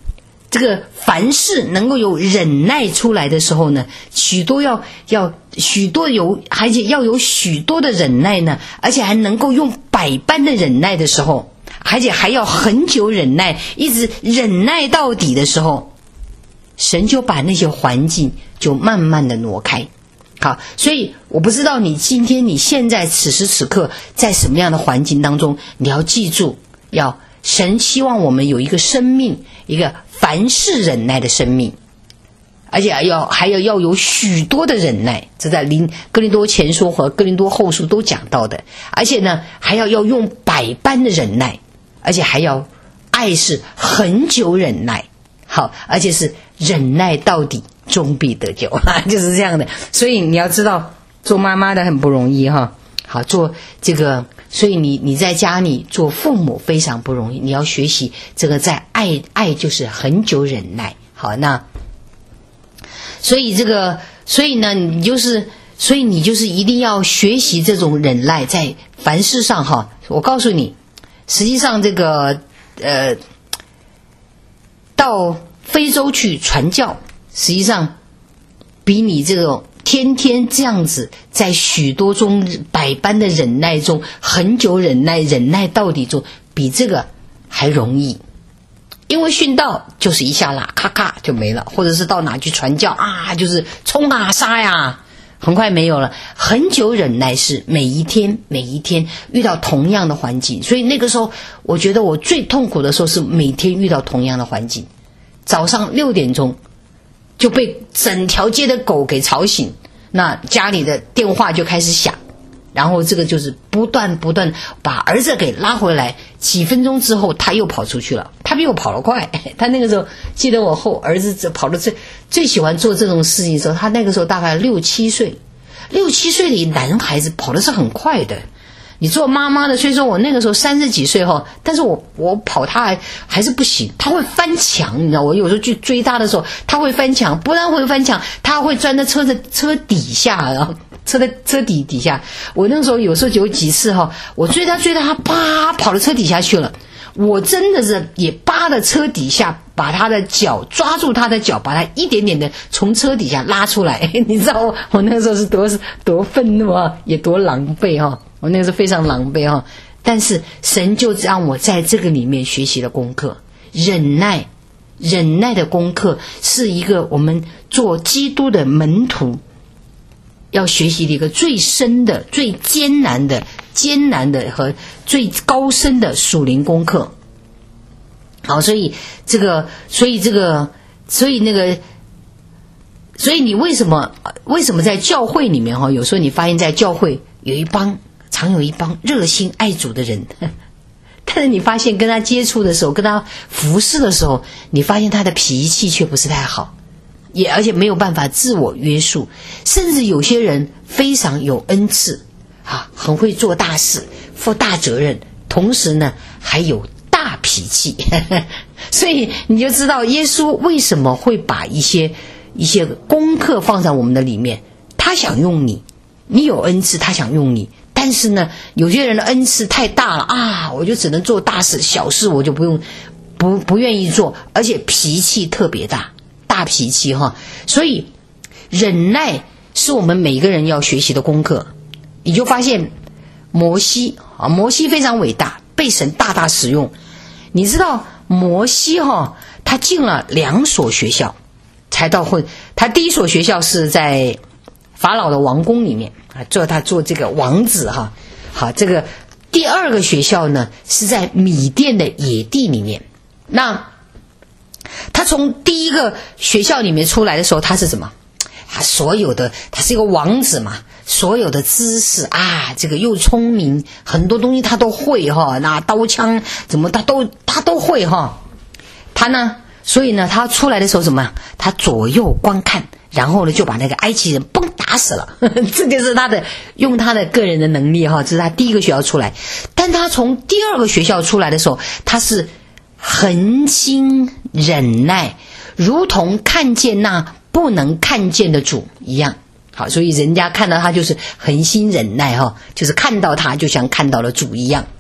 这个凡事能够有忍耐出来的时候呢，许多许多而且要有许多的忍耐呢，而且还能够用百般的忍耐的时候，而且还要很久忍耐，一直忍耐到底的时候，神就把那些环境就慢慢的挪开。好，所以我不知道你现在此时此刻在什么样的环境当中，你要记住，神希望我们有一个生命，一个凡事忍耐的生命，而且还要有许多的忍耐，这在哥林多前书和哥林多后书都讲到的。而且呢，还要用百般的忍耐，而且还要爱是很久忍耐，好，而且是忍耐到底，终必得救，就是这样的。所以你要知道，做妈妈的很不容易哈。好，做这个，所以你在家里做父母非常不容易，你要学习这个在爱就是很久忍耐。好，那所以呢，你就是一定要学习这种忍耐，在凡事上哈。我告诉你，实际上这个到非洲去传教，实际上比你这种天天这样子在许多中百般的忍耐中，很久忍耐到底中，比这个还容易。因为殉道就是一下拉咔咔就没了，或者是到哪去传教啊，就是冲啊杀呀，很快没有了。很久忍耐是每一天遇到同样的环境，所以那个时候我觉得我最痛苦的时候是每天遇到同样的环境。早上6点钟就被整条街的狗给吵醒，那家里的电话就开始响，然后这个就是不断把儿子给拉回来。几分钟之后他又跑出去了，他比我跑得快。他那个时候记得我儿子跑得最喜欢做这种事情的时候，他那个时候大概6、7岁的男孩子跑的是很快的。你做妈妈的，所以说我那个时候30几岁哈，但是我跑他还是不行，他会翻墙，你知道，我有时候去追他的时候，他会翻墙，不但会翻墙，他会钻在车底下，然后车底下。我那个时候有时候有几次哈，我追他啪跑到车底下去了，我真的是也扒到车底下，把他的脚抓住他的脚，把他一点点的从车底下拉出来。你知道我那个时候是多愤怒啊，也多狼狈哈。我那个时候非常狼狈哈，但是神就让我在这个里面学习了功课，忍耐的功课是一个我们做基督的门徒要学习的一个最深的、最艰难的和最高深的属灵功课。好，所以你为什么在教会里面哈，有时候你发现在教会常有一帮热心爱主的人，但是你发现跟他接触的时候，跟他服侍的时候，你发现他的脾气却不是太好，而且没有办法自我约束，甚至有些人非常有恩赐啊，很会做大事，负大责任，同时呢还有大脾气。所以你就知道耶稣为什么会把一些功课放在我们的里面，他想用你有恩赐，他想用你。但是呢，有些人的恩赐太大了啊，我就只能做大事，小事我就不愿意做，而且脾气特别大脾气哈。所以忍耐是我们每个人要学习的功课。你就发现摩西非常伟大，被神大大使用。你知道摩西他进了2所学校才到他第一所学校是在法老的王宫里面啊，他做这个王子哈。好，这个第2个学校呢是在米甸的野地里面。那他从第1个学校里面出来的时候，他是什么？他是一个王子嘛，所有的知识啊，这个又聪明，很多东西他都会哈，那刀枪怎么他都会哈。他呢，所以呢，他出来的时候怎么样？他左右观看，然后呢就把那个埃及人嘣打死了。这就是用他的个人的能力哈，这是他第1个学校出来。但他从第2个学校出来的时候，他是恒心忍耐，如同看见那不能看见的主一样。好，所以人家看到他就是恒心忍耐哈，就是看到他就像看到了主一样。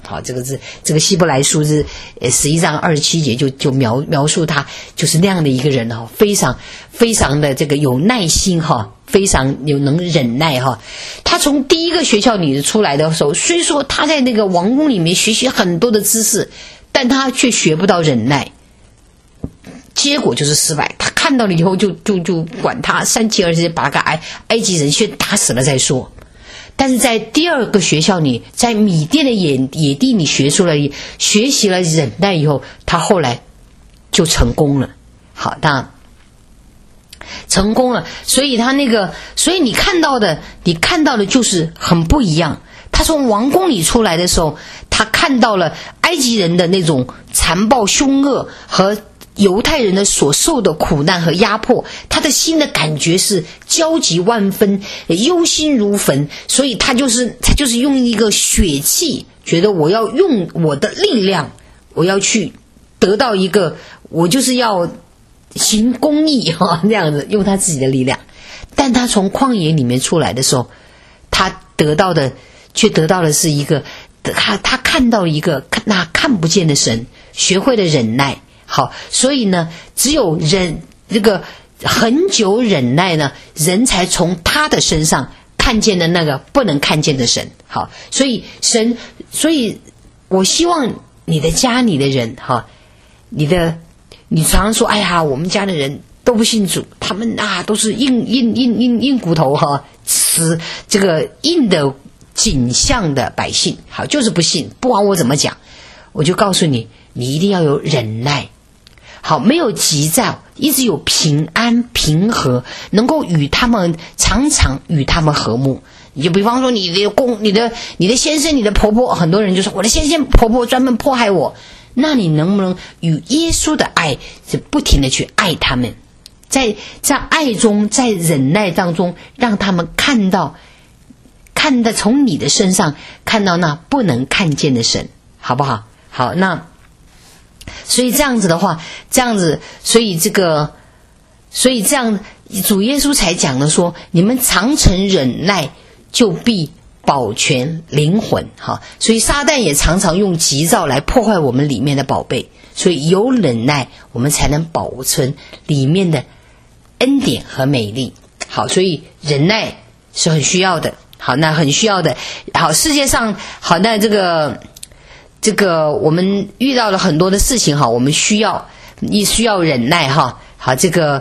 好，这个希伯来书是11章27节就描述他就是那样的一个人哈，非常非常的这个有耐心哈，非常有能忍耐哈。他从第一个学校里出来的时候，虽说他在那个王宫里面学习很多的知识，但他却学不到忍耐，结果就是失败。他看到了以后就管他3七2十一，把那个埃及人先打死了再说。但是在第二个学校里，在米甸的野地里学习了忍耐以后，他后来就成功了。好，他成功了，所以你看到的就是很不一样。他从王宫里出来的时候，他看到了埃及人的那种残暴凶恶和犹太人的所受的苦难和压迫，他的心的感觉是焦急万分，忧心如焚，所以他就是用一个血气，觉得我要用我的力量，我要去得到一个，我就是要行公义这样子，用他自己的力量。但他从旷野里面出来的时候，他得到的是一个他看到一个那看不见的神，学会了忍耐。好，所以呢，只有这个很久忍耐呢，人才从他的身上看见了那个不能看见的神。好，所以我希望你的家里的人哈，你常常说，哎呀，我们家的人都不信主，他们都是硬骨头哈，吃这个硬的景象的百姓，好，就是不信，不管我怎么讲，我就告诉你，你一定要有忍耐。好，没有急躁，一直有平安平和，能够常常与他们和睦。你就比方说你的先生、你的婆婆，很多人就说我的先生婆婆专门迫害我，那你能不能与耶稣的爱是不停的去爱他们，在爱中，在忍耐当中，让他们看到从你的身上看到那不能看见的神，好不好？好，那所以这样子的话，所以这样主耶稣才讲了说，你们常存忍耐，就必保全灵魂。哈，所以撒旦也常常用急躁来破坏我们里面的宝贝，所以有忍耐，我们才能保存里面的恩典和美丽。好，所以忍耐是很需要的。好，那很需要的。好，世界上好，那这个我们遇到了很多的事情哈，我们需要忍耐哈。好，这个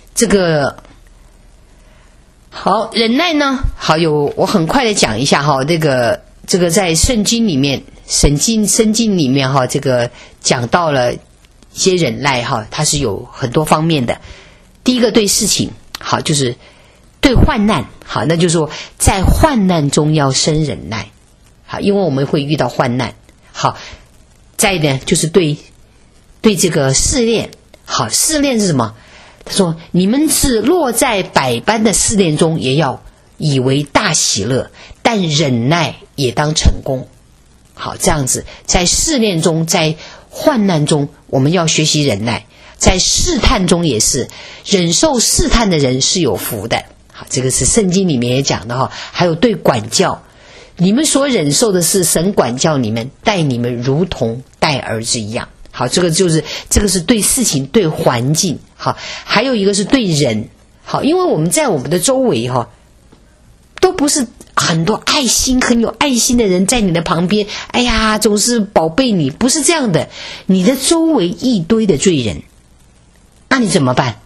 好忍耐呢，好我很快的讲一下哈。这个在圣经里面，圣经里面哈，这个讲到了一些忍耐哈，它是有很多方面的。第一个对事情好，就是对患难好，那就是说在患难中要生忍耐。好，因为我们会遇到患难。好，再呢就是对这个试炼。好，试炼是什么？他说你们是落在百般的试炼中，也要以为大喜乐，但忍耐也当成功。好，这样子在试炼中，在患难中，我们要学习忍耐。在试探中也是，忍受试探的人是有福的。好，这个是圣经里面也讲的哈。还有对管教，你们所忍受的是神管教你们，待你们如同待儿子一样。好，这个是对事情对环境。好，还有一个是对人。好，因为我们在我们的周围哈，都不是很多很有爱心的人在你的旁边，哎呀总是宝贝你，不是这样的。你的周围一堆的罪人，那你怎么办？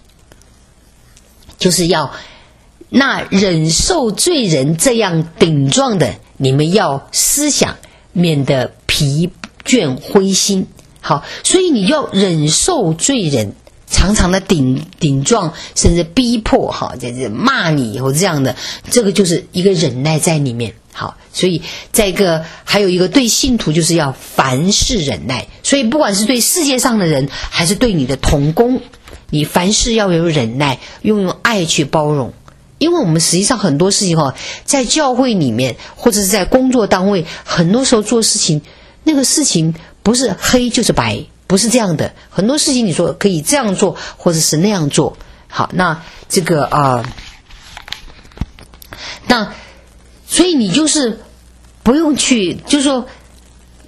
就是要那忍受罪人这样顶撞的，你们要思想，免得疲倦灰心。好，所以你要忍受罪人常常的顶撞，甚至逼迫，好，就是骂你以后这样的，这个就是一个忍耐在里面。好，所以还有一个对信徒就是要凡事忍耐。所以不管是对世界上的人，还是对你的同工，你凡事要有忍耐，用爱去包容。因为我们实际上很多事情在教会里面或者是在工作单位，很多时候做事情，那个事情不是黑就是白，不是这样的。很多事情你说可以这样做或者是那样做。好，那这个所以你就是不用去，就是说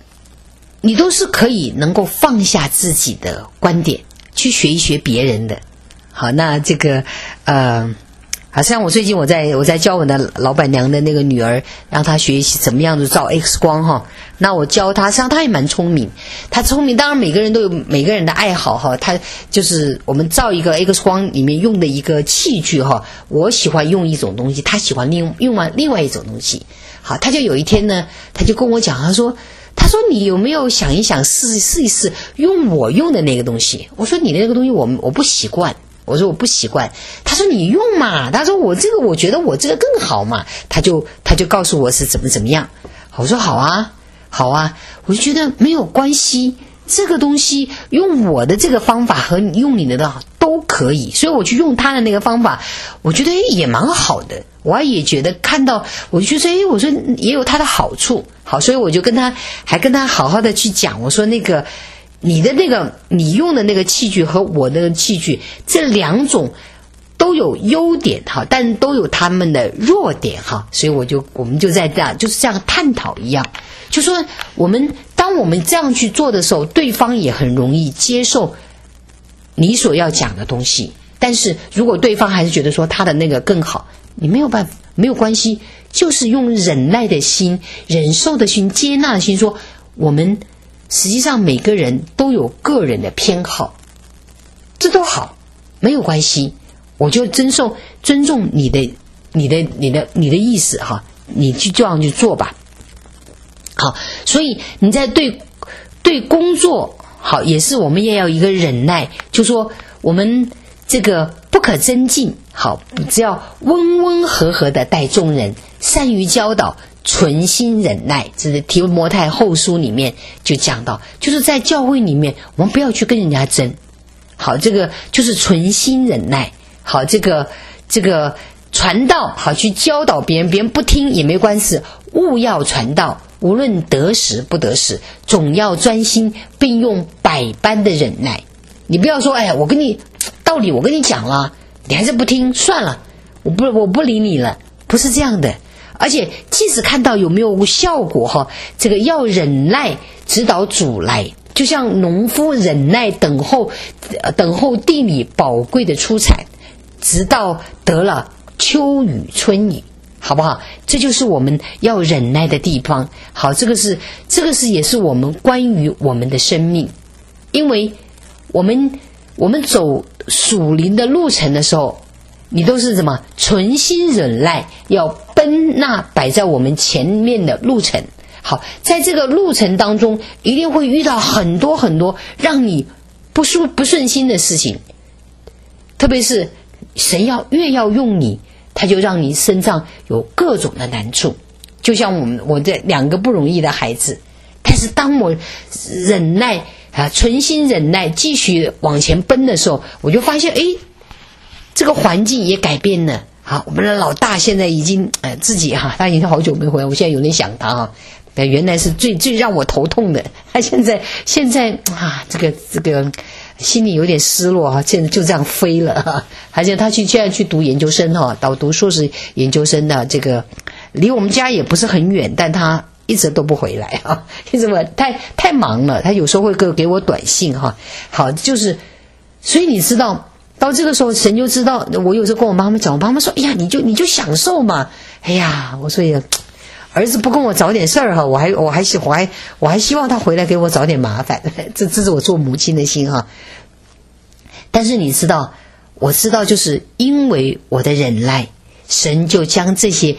你都是可以能够放下自己的观点，去学一学别人的。好，那这个好像我最近我在教我的老板娘的那个女儿，让她学习怎么样的照 X 光哈。那我教她，实际上她也蛮聪明。她聪明，当然每个人都有每个人的爱好哈。她就是我们照一个 X 光里面用的一个器具哈，我喜欢用一种东西，她喜欢用另外一种东西。好，她就有一天呢，她就跟我讲，她说你有没有想一想试一试用我用的那个东西？我说你的那个东西我不习惯。我说我不习惯，他说你用嘛，他说我觉得我这个更好嘛，他就告诉我是怎么样。我说好啊，我就觉得没有关系，这个东西用我的这个方法和用你的都可以，所以我去用他的那个方法，我觉得也蛮好的。我也觉得看到，我就觉得我说也有它的好处。好，所以我就跟他好好的去讲，我说那个你的那个你用的那个器具和我的器具，这两种都有优点哈，但都有他们的弱点哈，所以我们就在就是这样探讨一样，就说当我们这样去做的时候，对方也很容易接受你所要讲的东西。但是如果对方还是觉得说他的那个更好，你没有办法，没有关系，就是用忍耐的心、忍受的心、接纳的心说，我们实际上每个人都有个人的偏好，这都好，没有关系，我就尊重你的意思哈，你去这样去做吧。好，所以你在对工作好，也是我们也要一个忍耐，就说我们这个不可增进，好，只要温和的待众人，善于教导，存心忍耐。这是提摩太后书里面就讲到，就是在教会里面我们不要去跟人家争，好，这个就是存心忍耐。好，这个传道，好，去教导别人，别人不听也没关系，务要传道，无论得时不得时，总要专心，并用百般的忍耐。你不要说，哎呀，道理我跟你讲了，你还是不听，算了，我不理你了，不是这样的。而且即使看到有没有效果哈，这个要忍耐，直到主来，就像农夫忍耐等候地里宝贵的出产，直到得了秋雨春雨，好不好？这就是我们要忍耐的地方。好，这个是也是我们关于我们的生命，因为我们走属灵的路程的时候，你都是什么？存心忍耐，要奔那摆在我们前面的路程。好，在这个路程当中，一定会遇到很多让你不顺心的事情，特别是神越要用你，他就让你身上有各种的难处。就像我这两个不容易的孩子，但是当我忍耐存心忍耐，继续往前奔的时候，我就发现，这个环境也改变了。好，我们的老大现在已经自己他已经好久没回来，我现在有点想他原来是最让我头痛的。他现在这个心里有点失落现在就这样飞了而且他现在去读研究生读硕士研究生的，这个离我们家也不是很远，但他一直都不回来一直太忙了，他有时候会给我短信好，就是所以你知道到这个时候神就知道，我有时候跟我妈妈讲，我妈妈说，哎呀，你就享受嘛。哎呀，我说呀，儿子不跟我找点事儿我还希望他回来给我找点麻烦，这是我做母亲的心但是你知道，我知道就是因为我的忍耐，神就将这些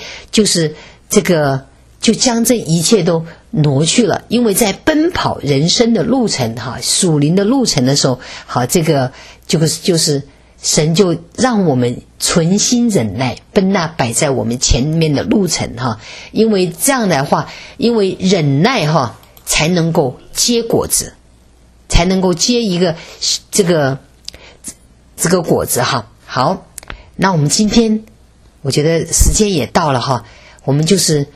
就将这一切都挪去了。因为在奔跑人生的路程属灵的路程的时候，好，这个就是神就让我们存心忍耐，奔那摆在我们前面的路程因为这样的话，因为忍耐才能够结果子，才能够结一个这个果子好，那我们今天我觉得时间也到了我们就是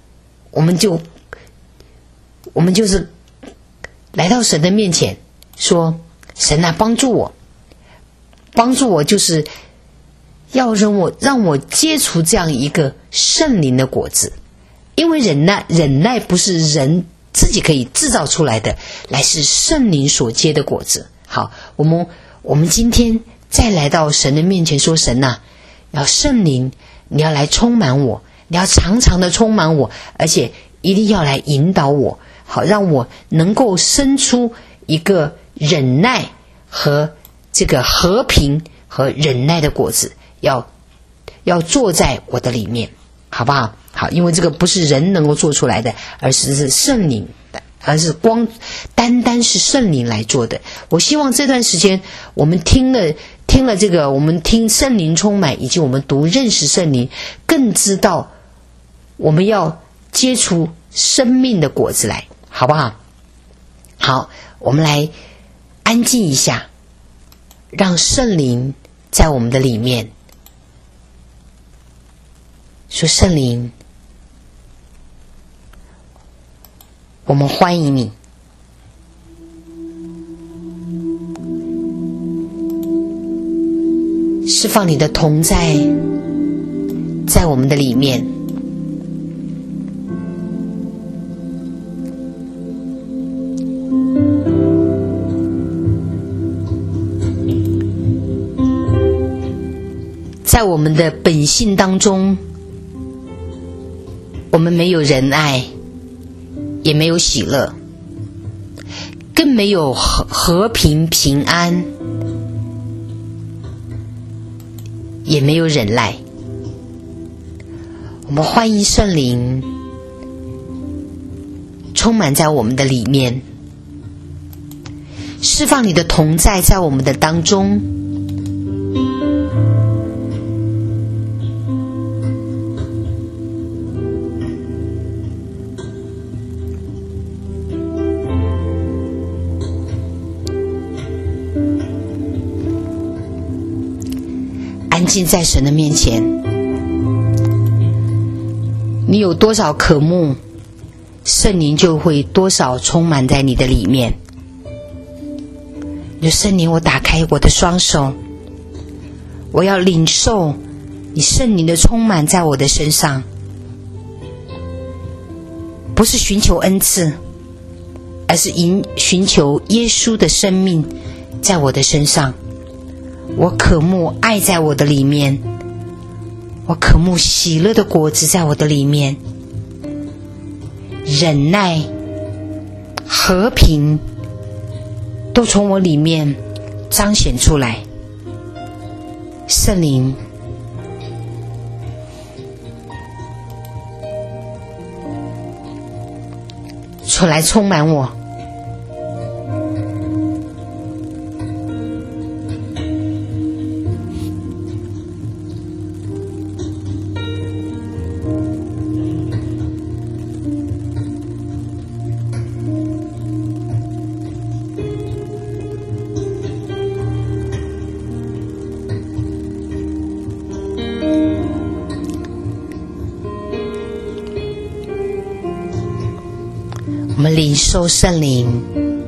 来到神的面前说，神啊，帮助我，就是要让我结出这样一个圣灵的果子。因为忍耐不是人自己可以制造出来的，乃是圣灵所结的果子。好，我们今天再来到神的面前说，神啊，要圣灵，你要来充满我，你要常常的充满我，而且一定要来引导我，好让我能够生出一个忍耐和这个和平和忍耐的果子，要坐在我的里面，好不好？好，因为这个不是人能够做出来的，而是圣灵，而是单单是圣灵来做的。我希望这段时间我们听了这个，我们听圣灵充满，以及我们读认识圣灵，更知道我们要结出生命的果子来，好不好？好，我们来安静一下，让圣灵在我们的里面说，圣灵，我们欢迎你，释放你的同在在我们的里面，在我们的本性当中，我们没有仁爱，也没有喜乐，更没有和平平安，也没有忍耐。我们欢迎圣灵充满在我们的里面，释放你的同在在我们的当中，安静在神的面前。你有多少渴慕，圣灵就会多少充满在你的里面。你说，圣灵，我打开我的双手，我要领受你圣灵的充满在我的身上，不是寻求恩赐，而是寻求耶稣的生命在我的身上。我渴慕爱在我的里面，我渴慕喜乐的果子在我的里面，忍耐、和平都从我里面彰显出来。圣灵，出来充满我。我们领受圣灵，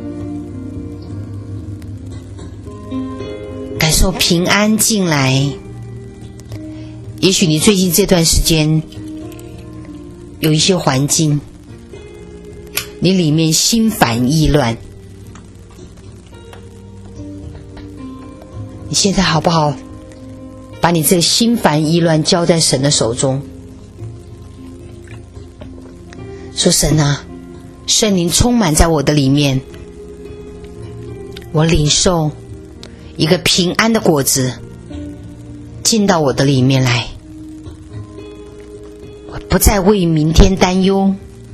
感受平安进来。也许你最近这段时间有一些环境，你里面心烦意乱，你现在好不好把你这个心烦意乱交在神的手中，说，神啊，圣灵充满在我的里面，我领受一个平安的果子进到我的里面来，我不再为明天担忧，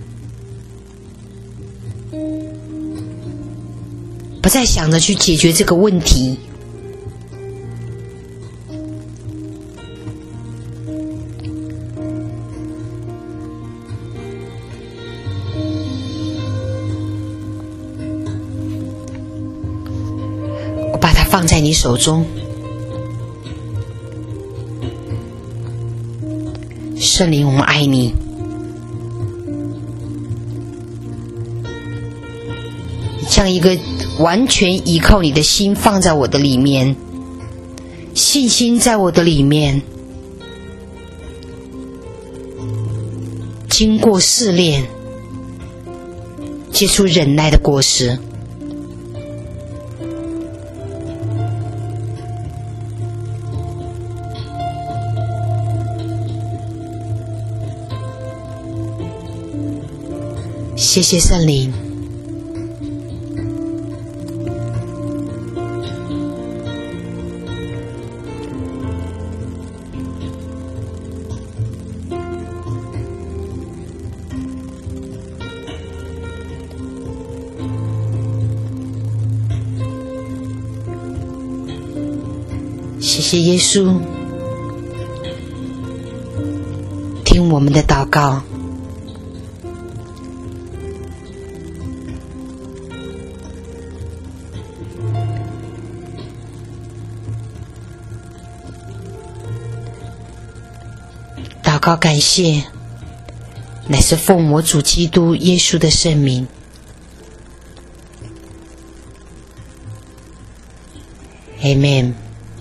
不再想着去解决这个问题，放在你手中。圣灵，我们爱你，将一个完全依靠你的心放在我的里面，信心在我的里面，经过试炼， 结出忍耐的果实。谢谢圣灵。谢谢耶稣，听我们的祷告。祷告感谢，乃是奉我主基督耶稣的圣名。Amen。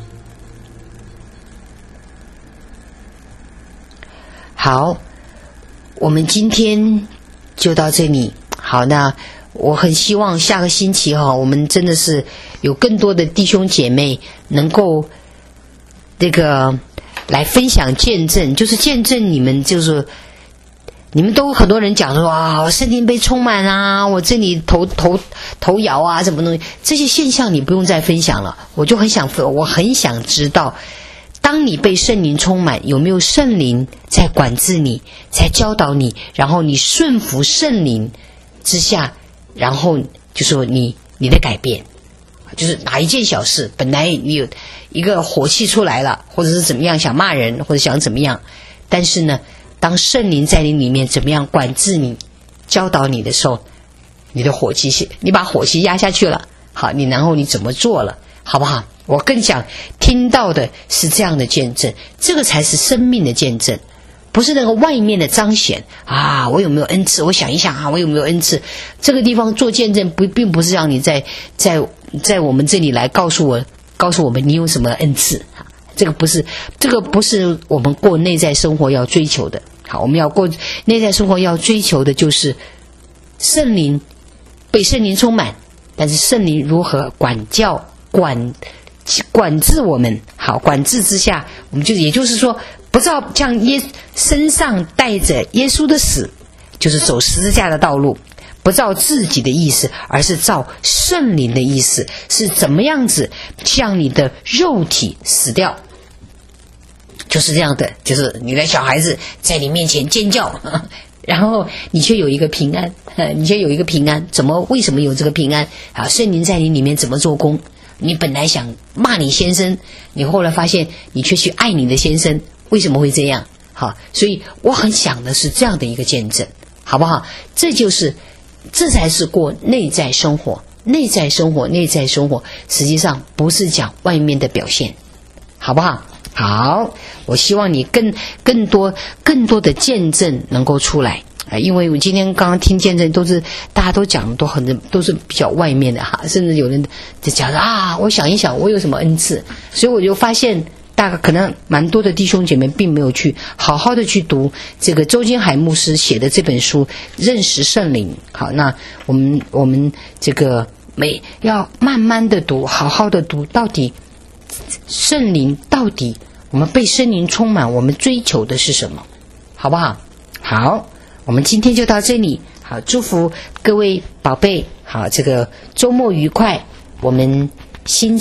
好，我们今天就到这里。好，那我很希望下个星期我们真的是有更多的弟兄姐妹能够这个来分享见证，就是见证你们，就是你们都很多人讲说我圣灵被充满啊，我这里头摇啊，什么东西，这些现象你不用再分享了。我很想知道，当你被圣灵充满，有没有圣灵在管制你，在教导你，然后你顺服圣灵之下，然后就说你的改变，就是哪一件小事，本来你有一个火气出来了，或者是怎么样想骂人，或者想怎么样，但是呢，当圣灵在你里面怎么样管制你、教导你的时候，你的火气，你把火气压下去了，好，然后你怎么做了，好不好？我更想听到的是这样的见证，这个才是生命的见证，不是那个外面的彰显啊！我有没有恩赐？我想一想我有没有恩赐？这个地方做见证并不是让你在我们这里来告诉我们你有什么恩赐，这个不是我们过内在生活要追求的。好，我们要过内在生活要追求的就是圣灵，被圣灵充满，但是圣灵如何管教管制我们，好，管制之下，我们也就是说，不照像身上带着耶稣的死，就是走十字架的道路，不照自己的意思，而是照圣灵的意思，是怎么样子向你的肉体死掉，就是这样的，就是你的小孩子在你面前尖叫，然后你却有一个平安，为什么有这个平安？好，圣灵在你里面怎么做工？你本来想骂你先生，你后来发现你却去爱你的先生，为什么会这样？好，所以我很想的是这样的一个见证，好不好？这才是过内在生活。内在生活实际上不是讲外面的表现，好不好？好，我希望你更多的见证能够出来。因为我今天刚刚听见证大家都讲都是比较外面的甚至有人就讲我想一想我有什么恩赐，所以我就发现大概可能蛮多的弟兄姐妹并没有去好好的去读这个周金海牧师写的这本书《认识圣灵》。好，那我们这个要慢慢的读，好好的读，到底圣灵我们被圣灵充满，我们追求的是什么，好不好？好，我们今天就到这里。好，祝福各位宝贝，好，这个周末愉快。我们今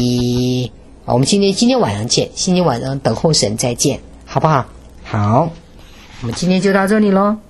天晚上见，星期晚上等候神再见，好不好？好，我们今天就到这里咯。